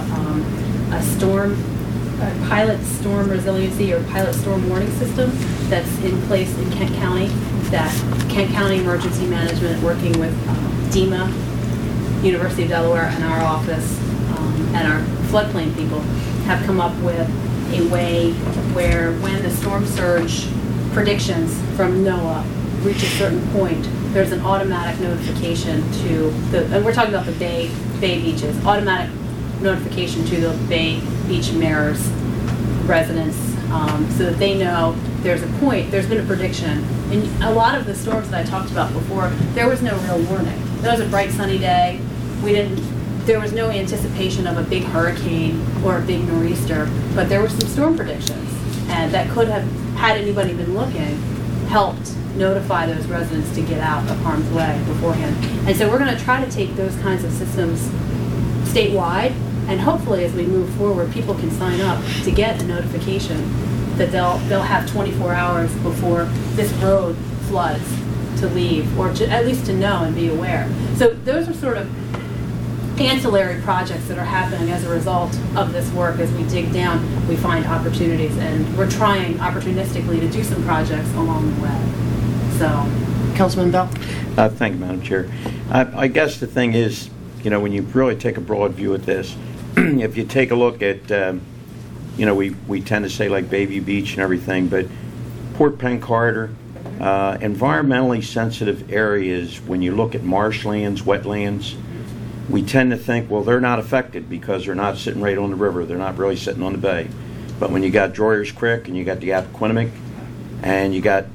a pilot storm resiliency or pilot storm warning system that's in place in Kent County, that Kent County Emergency Management, working with DEMA, University of Delaware, and our office and our floodplain people have come up with a way where when the storm surge predictions from NOAA reach a certain point, there's an automatic notification to and we're talking about the Bay beaches, automatic notification to the Bay Beach Mayor's residents, so that they know there's a point, there's been a prediction. And a lot of the storms that I talked about before, there was no real warning. It was a bright sunny day. There was no anticipation of a big hurricane or a big nor'easter, but there were some storm predictions, and that could have, had anybody been looking, helped notify those residents to get out of harm's way beforehand. And so we're going to try to take those kinds of systems statewide, and hopefully as we move forward, people can sign up to get a notification that they'll have 24 hours before this road floods to leave, or at least to know and be aware. So those are sort of ancillary projects that are happening as a result of this work. As we dig down, we find opportunities, and we're trying opportunistically to do some projects along the way. So, Councilman Bell? Thank you, Madam Chair. I guess the thing is, you know, when you really take a broad view at this, if you take a look at, we tend to say like Bayview Beach and everything, but Port Penn Corridor, environmentally sensitive areas, when you look at marshlands, wetlands, we tend to think, well, they're not affected because they're not sitting right on the river. They're not really sitting on the bay. But when you got Droyers Creek and you got the Appoquinimink and you got,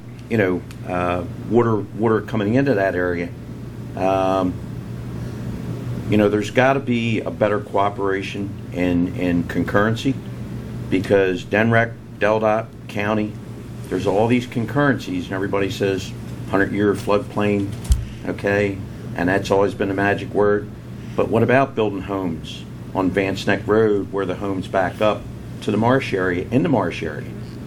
water coming into that area, there's got to be a better cooperation and concurrency, because DNREC, DelDOT, county, there's all these concurrencies, and everybody says 100-year floodplain, okay, and that's always been the magic word. But what about building homes on Vance Neck Road where the homes back up to the marsh area, in the marsh area,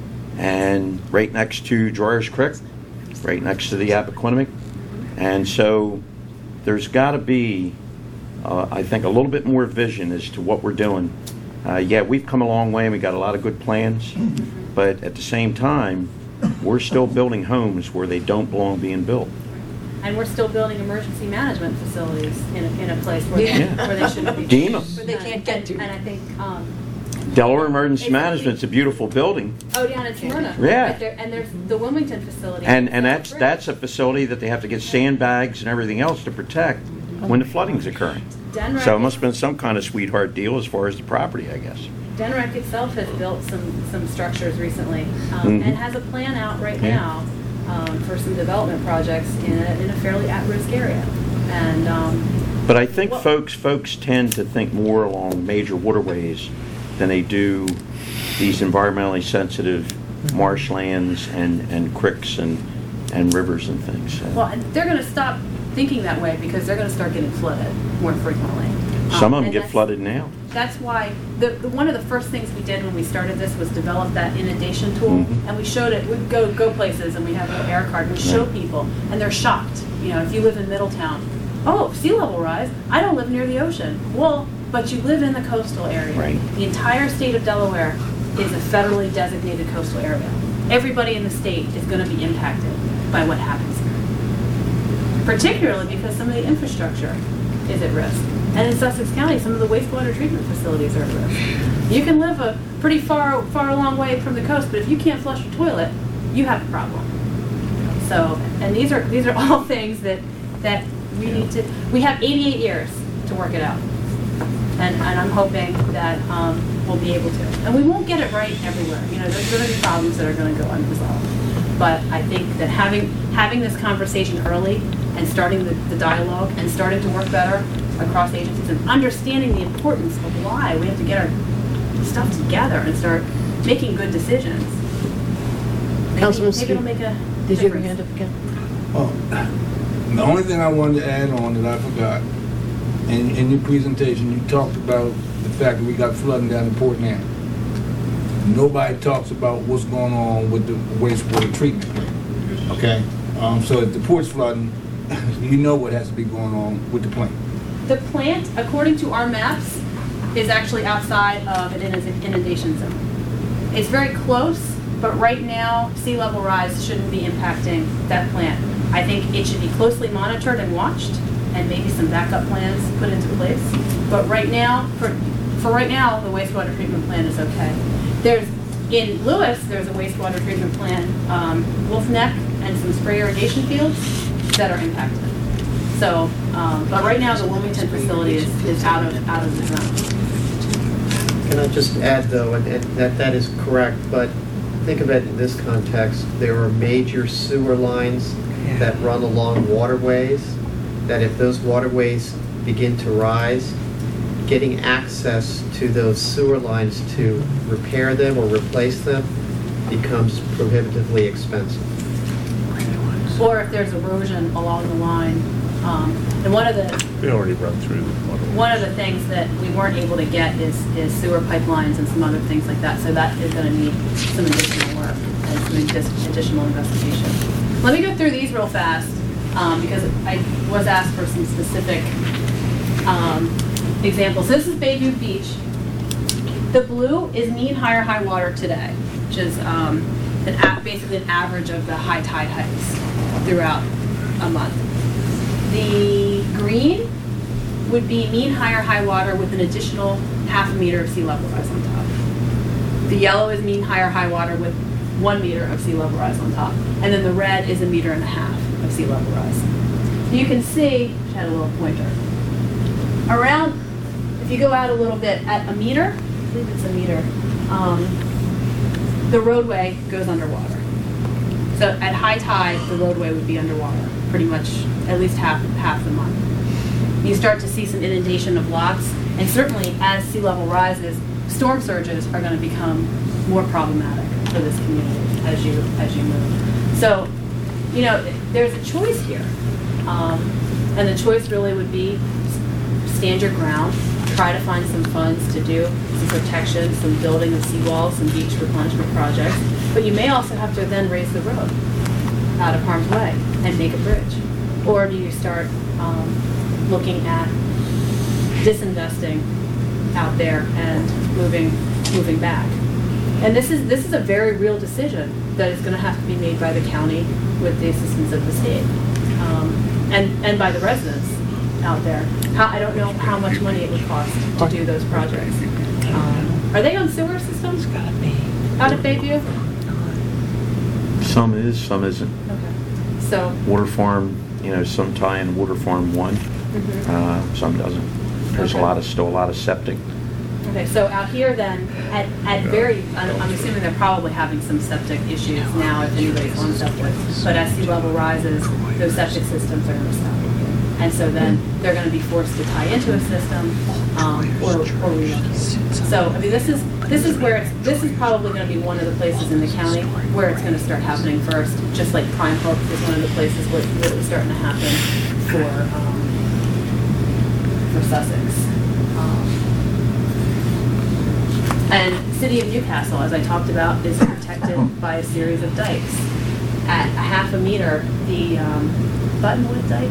and right next to Droyers Creek, right next to the Appoquinimink? And so there's got to be, I think, a little bit more vision as to what we're doing. Yeah, we've come a long way and we got a lot of good plans, but at the same time, we're still building homes where they don't belong being built. And we're still building emergency management facilities in a place where, Yeah. where they shouldn't be. DEMA. But they can't get to. And I think, Delaware Emergency Management's a beautiful building. oh, down in Smyrna. Yeah. Right there, and there's the Wilmington facility. And that's a facility that they have to get sandbags and everything else to protect when the flooding's occurring. So it must have been some kind of sweetheart deal as far as the property, I guess. DNREC itself has built some structures recently, Mhm. and has a plan out right Yeah. now for some development projects in a fairly at-risk area. And But I think Well- folks tend to think more along major waterways than they do these environmentally sensitive marshlands and creeks and rivers and things. well, and they're going to stop thinking that way because they're going to start getting flooded more frequently. Some of them And get that's- flooded now. That's why one of the first things we did when we started this was develop that inundation tool, Mhm. and we showed it. We go places and we have an air card. And we show Right. people, and they're shocked. If you live in Middletown, oh, sea level rise. I don't live near the ocean. Well, but you live in the coastal area. Right. The entire state of Delaware is a federally designated coastal area. Everybody in the state is going to be impacted by what happens here, particularly because some of the infrastructure is at risk. And in Sussex County, some of the wastewater treatment facilities are at risk. You can live a pretty far along way from the coast, but if you can't flush your toilet, you have a problem. So, and these are all things that we need to. We have 88 years to work it out, and I'm hoping that we'll be able to. And we won't get it right everywhere. There's going to be problems that are going to go unresolved. But I think that having this conversation early and starting the dialogue and starting to work better across agencies and understanding the importance of why we have to get our stuff together and start making good decisions. Councilman Maybe it'll make a Did you have your difference. hand up again? Oh, the only thing I wanted to add on that I forgot, in your presentation, you talked about the fact that we got flooding down in Port Nan. Nobody talks about what's going on with the wastewater treatment plant, okay? So if the port's flooding, you know what has to be going on with the plant. The plant, according to our maps, is actually outside of an inundation zone. It's very close, but right now, sea level rise shouldn't be impacting that plant. I think it should be closely monitored and watched, and maybe some backup plans put into place. But right now, for right now, the wastewater treatment plant is okay. In Lewis, there's a wastewater treatment plant, Wolf Neck, and some spray irrigation fields that are impacted. So, but right now, the Wilmington facility is out of the zone. Can I just add, though, and that is correct, but think of it in this context. There are major sewer lines that run along waterways, that if those waterways begin to rise, getting access to those sewer lines to repair them or replace them becomes prohibitively expensive. Or if there's erosion along the line. And one of They already run through the water. one of the things that we weren't able to get is sewer pipelines and some other things like that. So that is going to need some additional work and some additional investigation. Let me go through these real fast because I was asked for some specific examples. This is Bayview Beach. The blue is mean high water today, which is basically an average of the high tide heights throughout a month. The green would be mean high or high water with an additional half a meter of sea level rise on top. The yellow is mean high or high water with 1 meter of sea level rise on top. And then the red is 1.5 meters of sea level rise. You can see, I had a little pointer, around, if you go out a little bit, at 1 meter, I believe it's 1 meter, the roadway goes underwater. So at high tide, the roadway would be underwater, pretty much at least half the month. You start to see some inundation of lots, and certainly as sea level rises, storm surges are going to become more problematic for this community as you move. So, you know, there's a choice here, and the choice really would be stand your ground, try to find some funds to do some protection, some building of seawalls, some beach replenishment projects, but you may also have to then raise the road out of harm's way and make a bridge. Or do you start looking at disinvesting out there and moving back? And this is a very real decision that is going to have to be made by the county with the assistance of the state, and by the residents out there. I don't know how much money it would cost to do those projects. Are they on sewer systems? Out at Bayview? Some is, some isn't. Okay. So. Water farm, you know, some tie in water farm 1, some doesn't. There's Okay. still a lot of septic. Okay, so out here then, I'm assuming they're probably having some septic issues now if anybody's on septic. But as sea level rises, those septic systems are going to stop. And so then they're going to be forced to tie into a system or relocate. So I mean, this is probably going to be one of the places in the county where it's going to start happening first. Just like Prime Hook is one of the places where it was starting to happen for Sussex. And City of Newcastle, as I talked about, is protected by a series of dikes. At 1/2 meter, the Buttonwood Dike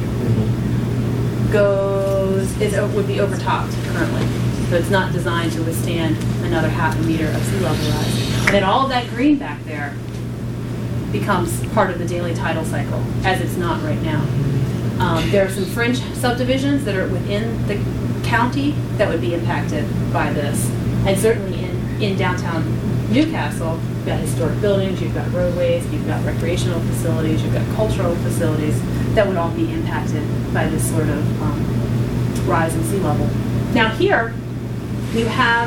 would be overtopped currently. So it's not designed to withstand another 1/2 meter of sea level rise. And then all of that green back there becomes part of the daily tidal cycle, as it's not right now. There are some fringe subdivisions that are within the county that would be impacted by this. And certainly in downtown Newcastle, you've got historic buildings, you've got roadways, you've got recreational facilities, you've got cultural facilities that would all be impacted by this sort of rise in sea level. Now here, you have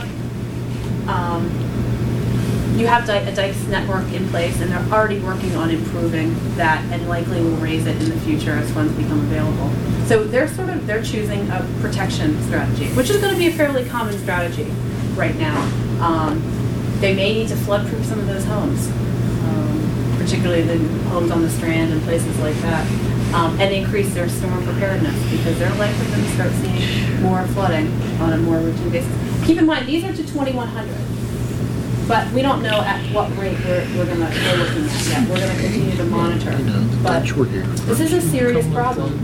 a dikes network in place, and they're already working on improving that, and likely will raise it in the future as funds become available. So they're choosing a protection strategy, which is going to be a fairly common strategy right now. They may need to flood-proof some of those homes, particularly the homes on the Strand and places like that, and increase their storm preparedness because they're likely going to start seeing more flooding on a more routine basis. Keep in mind, these are to 2,100, but we don't know at what rate we're looking at yet. We're going to continue to monitor, but this is a serious problem.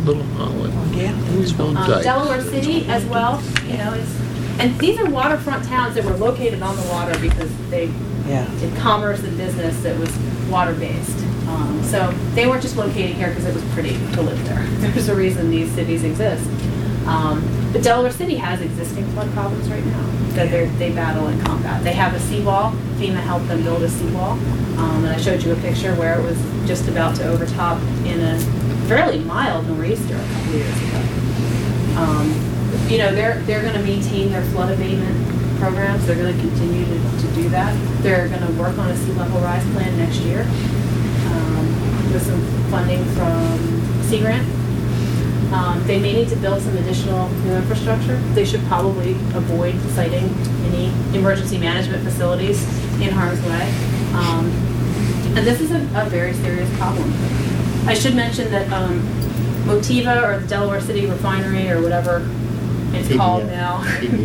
Delaware City as well, you know, and these are waterfront towns that were located on the water because they did commerce and business that was water-based. So they weren't just located here because it was pretty to live there. There's a reason these cities exist. But Delaware City has existing flood problems right now that they battle and combat. They have a seawall. FEMA helped them build a seawall. And I showed you a picture where it was just about to overtop in a fairly mild nor'easter a couple years ago. You know, they're going to maintain their flood abatement programs. They're going to continue to do that. They're going to work on a sea level rise plan next year with some funding from Sea Grant. They may need to build some additional new infrastructure. They should probably avoid citing any emergency management facilities in harm's way. And this is a very serious problem. I should mention that Motiva, or the Delaware City Refinery, or whatever it's called now,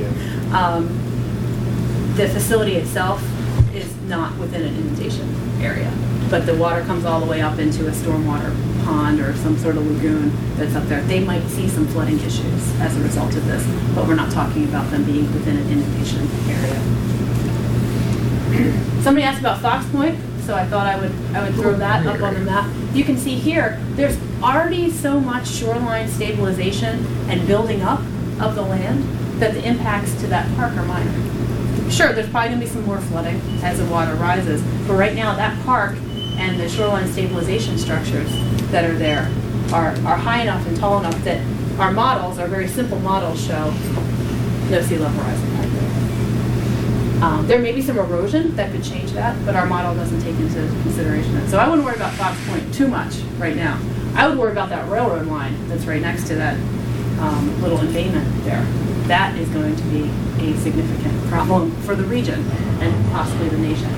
the facility itself is not within an inundation area, but the water comes all the way up into a stormwater pond or some sort of lagoon that's up there. They might see some flooding issues as a result of this, but we're not talking about them being within an inundation area. Somebody asked about Fox Point, so I thought I would throw that up on the map. You can see here, there's already so much shoreline stabilization and building up of the land, that the impacts to that park are minor. Sure, there's probably gonna be some more flooding as the water rises, but right now that park and the shoreline stabilization structures that are there are high enough and tall enough that our models, our very simple models, show no sea level rise impact. There may be some erosion that could change that, but our model doesn't take into consideration that. So I wouldn't worry about Fox Point too much right now. I would worry about that railroad line that's right next to that little embayment there. That is going to be a significant problem for the region and possibly the nation.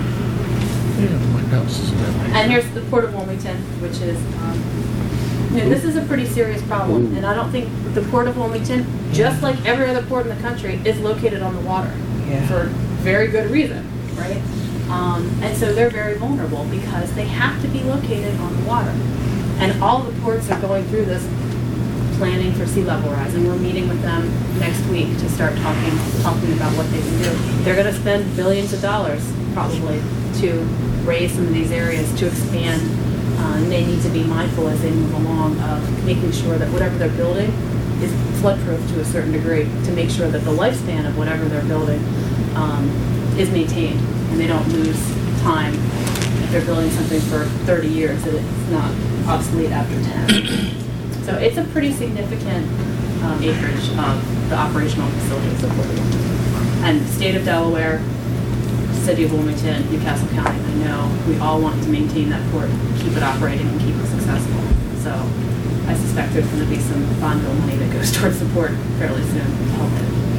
And here's the Port of Wilmington, which is, this is a pretty serious problem. And I don't think the Port of Wilmington, just like every other port in the country, is located on the water for very good reason, right? And so they're very vulnerable because they have to be located on the water. And all the ports are going through this planning for sea level rise, and we're meeting with them next week to start talking about what they can do. They're going to spend billions of dollars probably to raise some of these areas, to expand, and they need to be mindful as they move along of making sure that whatever they're building is flood-proof to a certain degree, to make sure that the lifespan of whatever they're building is maintained, and they don't lose time if they're building something for 30 years, that it's not obsolete after 10. So it's a pretty significant acreage of the operational facilities of Port of Wilmington. And the state of Delaware, city of Wilmington, Newcastle County, I know we all want to maintain that port, keep it operating and keep it successful. So I suspect there's going to be some bond bill money that goes towards the port fairly soon to help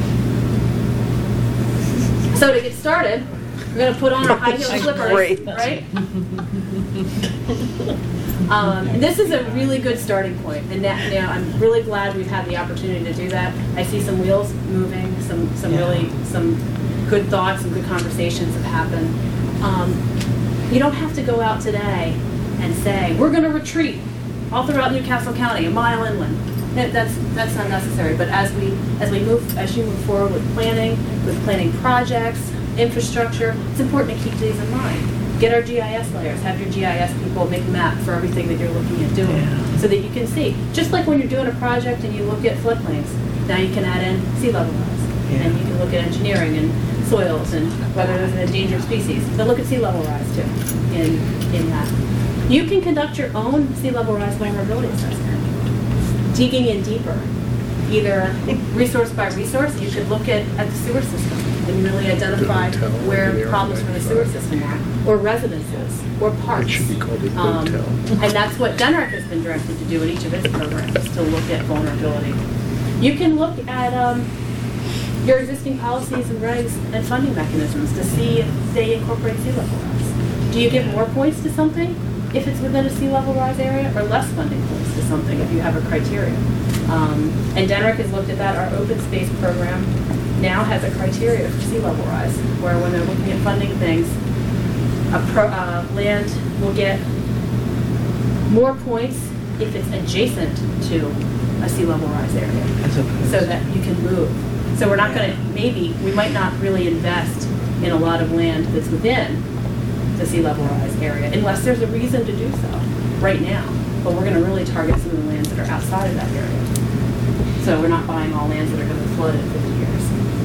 it. So to get started, we're going to put on our high heel slippers, right? And this is a really good starting point, and now I'm really glad we've had the opportunity to do that. I see some wheels moving, some good thoughts and good conversations have happened. You don't have to go out today and say we're going to retreat all throughout Newcastle County, a mile inland. That's not necessary. But as you move forward with planning projects, infrastructure, it's important to keep these in mind. Get our GIS layers, have your GIS people make a map for everything that you're looking at doing, so that you can see. Just like when you're doing a project and you look at floodplains, now you can add in sea level rise, and you can look at engineering and soils and whether there's an endangered species. But look at sea level rise too in that. You can conduct your own sea level rise vulnerability assessment, digging in deeper. Either resource by resource, you could look at the sewer system and really identify where problems for the sewer system are, or residences, or parks. It should be called a hotel. And that's what DENREC has been directed to do in each of its programs, to look at vulnerability. You can look at your existing policies and regs and funding mechanisms to see if they incorporate sea level rise. Do you give more points to something if it's within a sea level rise area, or less funding points to something if you have a criteria? And DENREC has looked at that. Our open space program now has a criteria for sea level rise, where when they're looking at funding things, land will get more points if it's adjacent to a sea level rise area, so that you can move. So we're not going to, we might not really invest in a lot of land that's within the sea level rise area, unless there's a reason to do so right now. But we're going to really target some of the lands that are outside of that area. So we're not buying all lands that are going to flood in 50 years.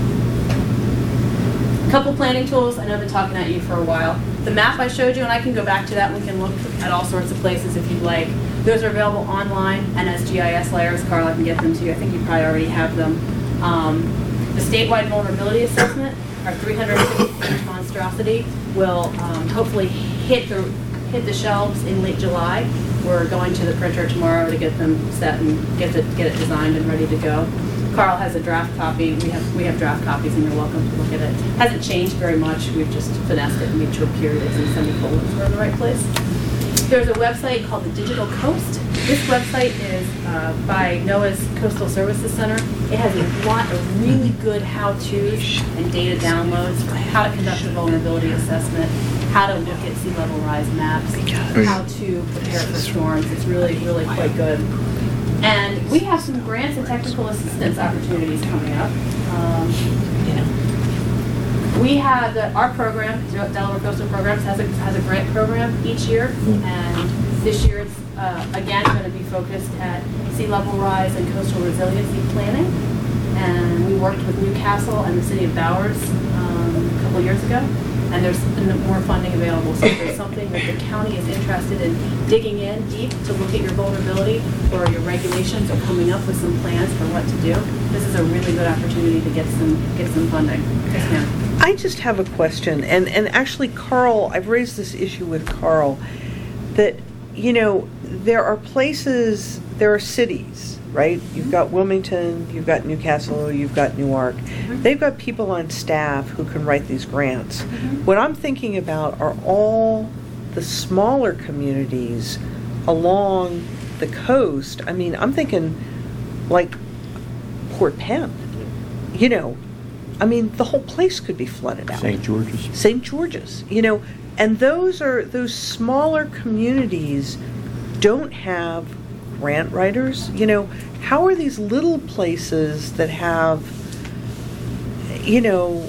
A couple planning tools. I know I've been talking at you for a while. The map I showed you, and I can go back to that. We can look at all sorts of places if you'd like. Those are available online and as GIS layers. Carl, I can get them to you. I think you probably already have them. The statewide vulnerability assessment, our 350-page monstrosity, will hopefully hit the shelves in late July. We're going to the printer tomorrow to get them set and get it designed and ready to go. Carl has a draft copy. We have draft copies, and you're welcome to look at it. Hasn't changed very much. We've just finessed it and made sure periods and semicolons were in the right place. There's a website called the Digital Coast. This website is by NOAA's Coastal Services Center. It has a lot of really good how-tos and data downloads for how to conduct a vulnerability assessment, how to look at sea level rise maps, how to prepare for storms. It's really, really quite good. And we have some grants and technical assistance opportunities coming up. We have our program, Delaware Coastal Programs, has a grant program each year, and this year it's again going to be focused at sea level rise and coastal resiliency planning. and we worked with Newcastle and the city of Bowers a couple years ago, and there's more funding available. So if there's something that the county is interested in digging in deep to look at your vulnerability or your regulations or coming up with some plans for what to do, this is a really good opportunity to get some funding. Yes, ma'am. I just have a question, and actually Carl, I've raised this issue with Carl, that, you know, there are places, there are cities, right? You've got Wilmington, you've got Newcastle, you've got Newark. They've got people on staff who can write these grants. What I'm thinking about are all the smaller communities along the coast. I mean, I'm thinking like Port Penn, you know, I mean, the whole place could be flooded out. St. George's. St. George's, you know, and those smaller communities don't have grant writers. You know, how are these little places that have, you know,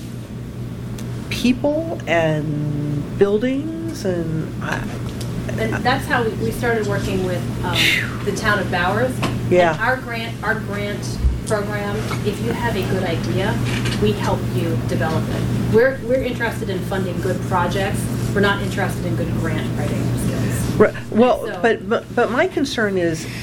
people and buildings and And that's how we started working with the town of Bowers. Yeah. And our grant program, if you have a good idea, we help you develop it. We're interested in funding good projects. We're not interested in good grant writing skills. Right. Well, So- but my concern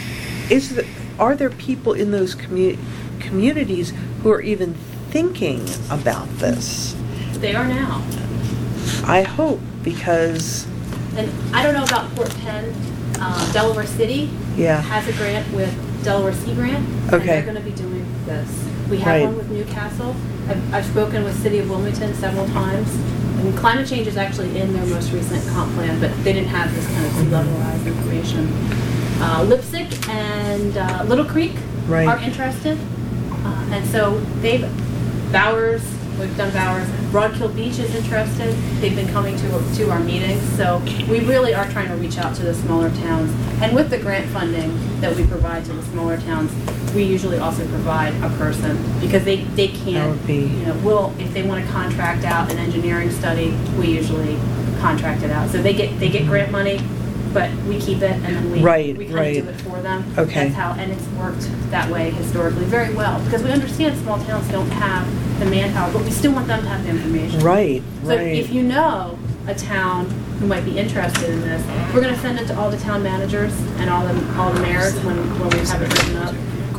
are there people in those communities who are even thinking about this? They are now. I hope, because And I don't know about Port Penn, Delaware City Yeah. has a grant with Delaware Sea Grant. And Okay. they're going to be doing this. We have Right. one with Newcastle. I've spoken with City of Wilmington several times. And climate change is actually in their most recent comp plan, but they didn't have this kind of sea level rise information. Lipsick and Little Creek Right. are interested. And so Bowers, we've done Bowers. Broadkill Beach is interested. They've been coming to our meetings. So we really are trying to reach out to the smaller towns. And with the grant funding that we provide to the smaller towns, we usually also provide a person because they can't, That would be- you know, if they want to contract out an engineering study, we usually contract it out. So they get grant money, but we keep it and then we Right, kind of right. do it for them. Okay. That's how, and it's worked that way historically very well because we understand small towns don't have the manpower, but we still want them to have the information. right, So right. if you know a town who might be interested in this, we're going to send it to all the town managers and all the mayors when we have it written up.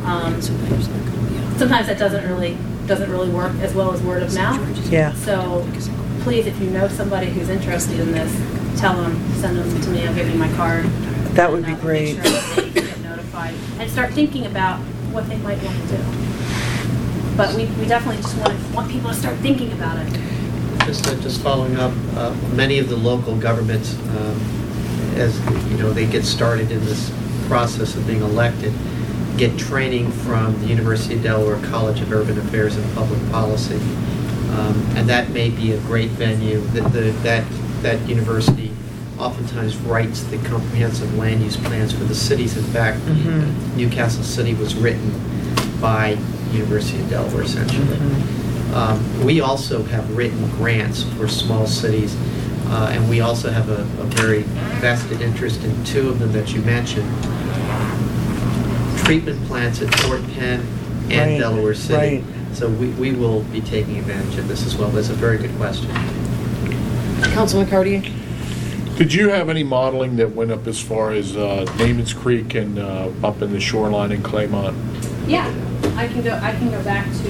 Sometimes that doesn't really work as well as word of mouth. Yeah. So please, if you know somebody who's interested in this, tell them, send them to me. I'll give you my card. That would be And, great. Make sure that they get notified and start thinking about what they might want to do. But we definitely just want people to start thinking about it. Just following up, many of the local governments, as you know, they get started in this process of being elected, get training from the University of Delaware College of Urban Affairs and Public Policy, and that may be a great venue. That university oftentimes writes the comprehensive land use plans for the cities. In fact, Newcastle City was written by University of Delaware, essentially. We also have written grants for small cities, and we also have a very vested interest in two of them that you mentioned. Treatment plants at Fort Penn and Right, Delaware City. right. So we will be taking advantage of this as well. That's a very good question. Councilman Cartier? Did you have any modeling that went up as far as Naaman's Creek and up in the shoreline in Claymont? Yeah, I can go back to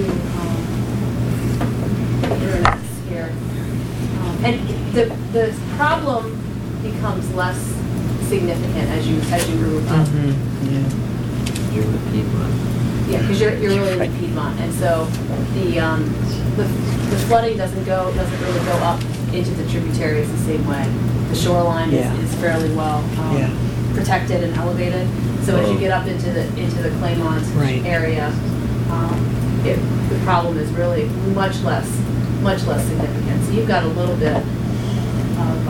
internets here. And the problem becomes less significant as you move up. You're in the Piedmont. Yeah, because you're really in the Piedmont, and so the flooding doesn't really go up into the tributaries the same way. The shoreline Yeah. is fairly well Yeah. protected and elevated. So as you get up into the Claymont Right. area, the problem is really much less significant. So you've got a little bit of,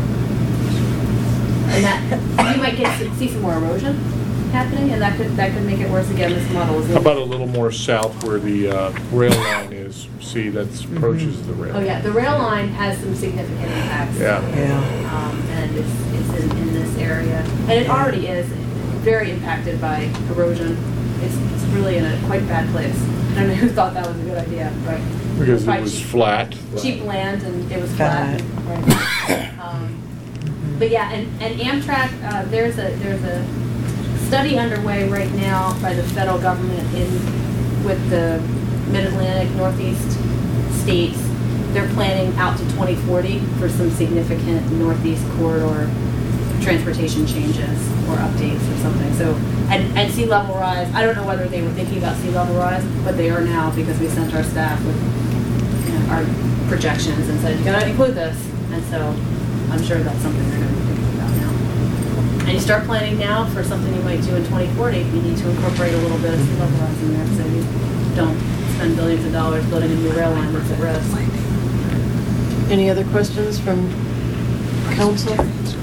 and that you might see some more erosion happening, and that could make it worse. Again, this model is. How about a little more south where the rail line is? See, that approaches the rail. Oh yeah, the rail line has some significant impacts. Yeah. Yeah. And it's in this area, and it already is very impacted by erosion. it's really in a quite bad place. I don't know who thought that was a good idea, but. Because it probably was cheap- flat. Cheap land and it was flat. Right. But yeah, and Amtrak, there's a study underway right now by the federal government with the Mid-Atlantic, Northeast states. They're planning out to 2040 for some significant Northeast corridor transportation changes or updates or something. So, and sea level rise, I don't know whether they were thinking about sea level rise, but they are now because we sent our staff with our projections and said, you gotta include this. And so I'm sure that's something they're gonna be thinking about now. And you start planning now for something you might do in 2040, you need to incorporate a little bit of sea level rise in there so you don't spend billions of dollars building a new rail line that's at risk. Any other questions from council?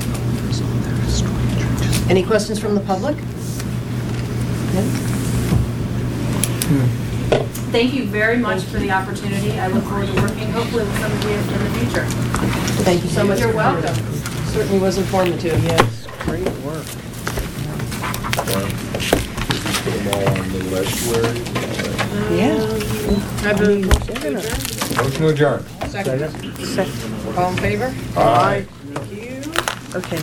Any questions from the public? No? Thank you very much for the opportunity. I look forward to working hopefully with some of you in the future. Thank you so much. You're for welcome. coming. Certainly was informative. Yes, great work. Well, did you put them all on the list where? Yeah. Have a Motion adjourned. second. Second. All in favor? Aye. Thank you. Okay.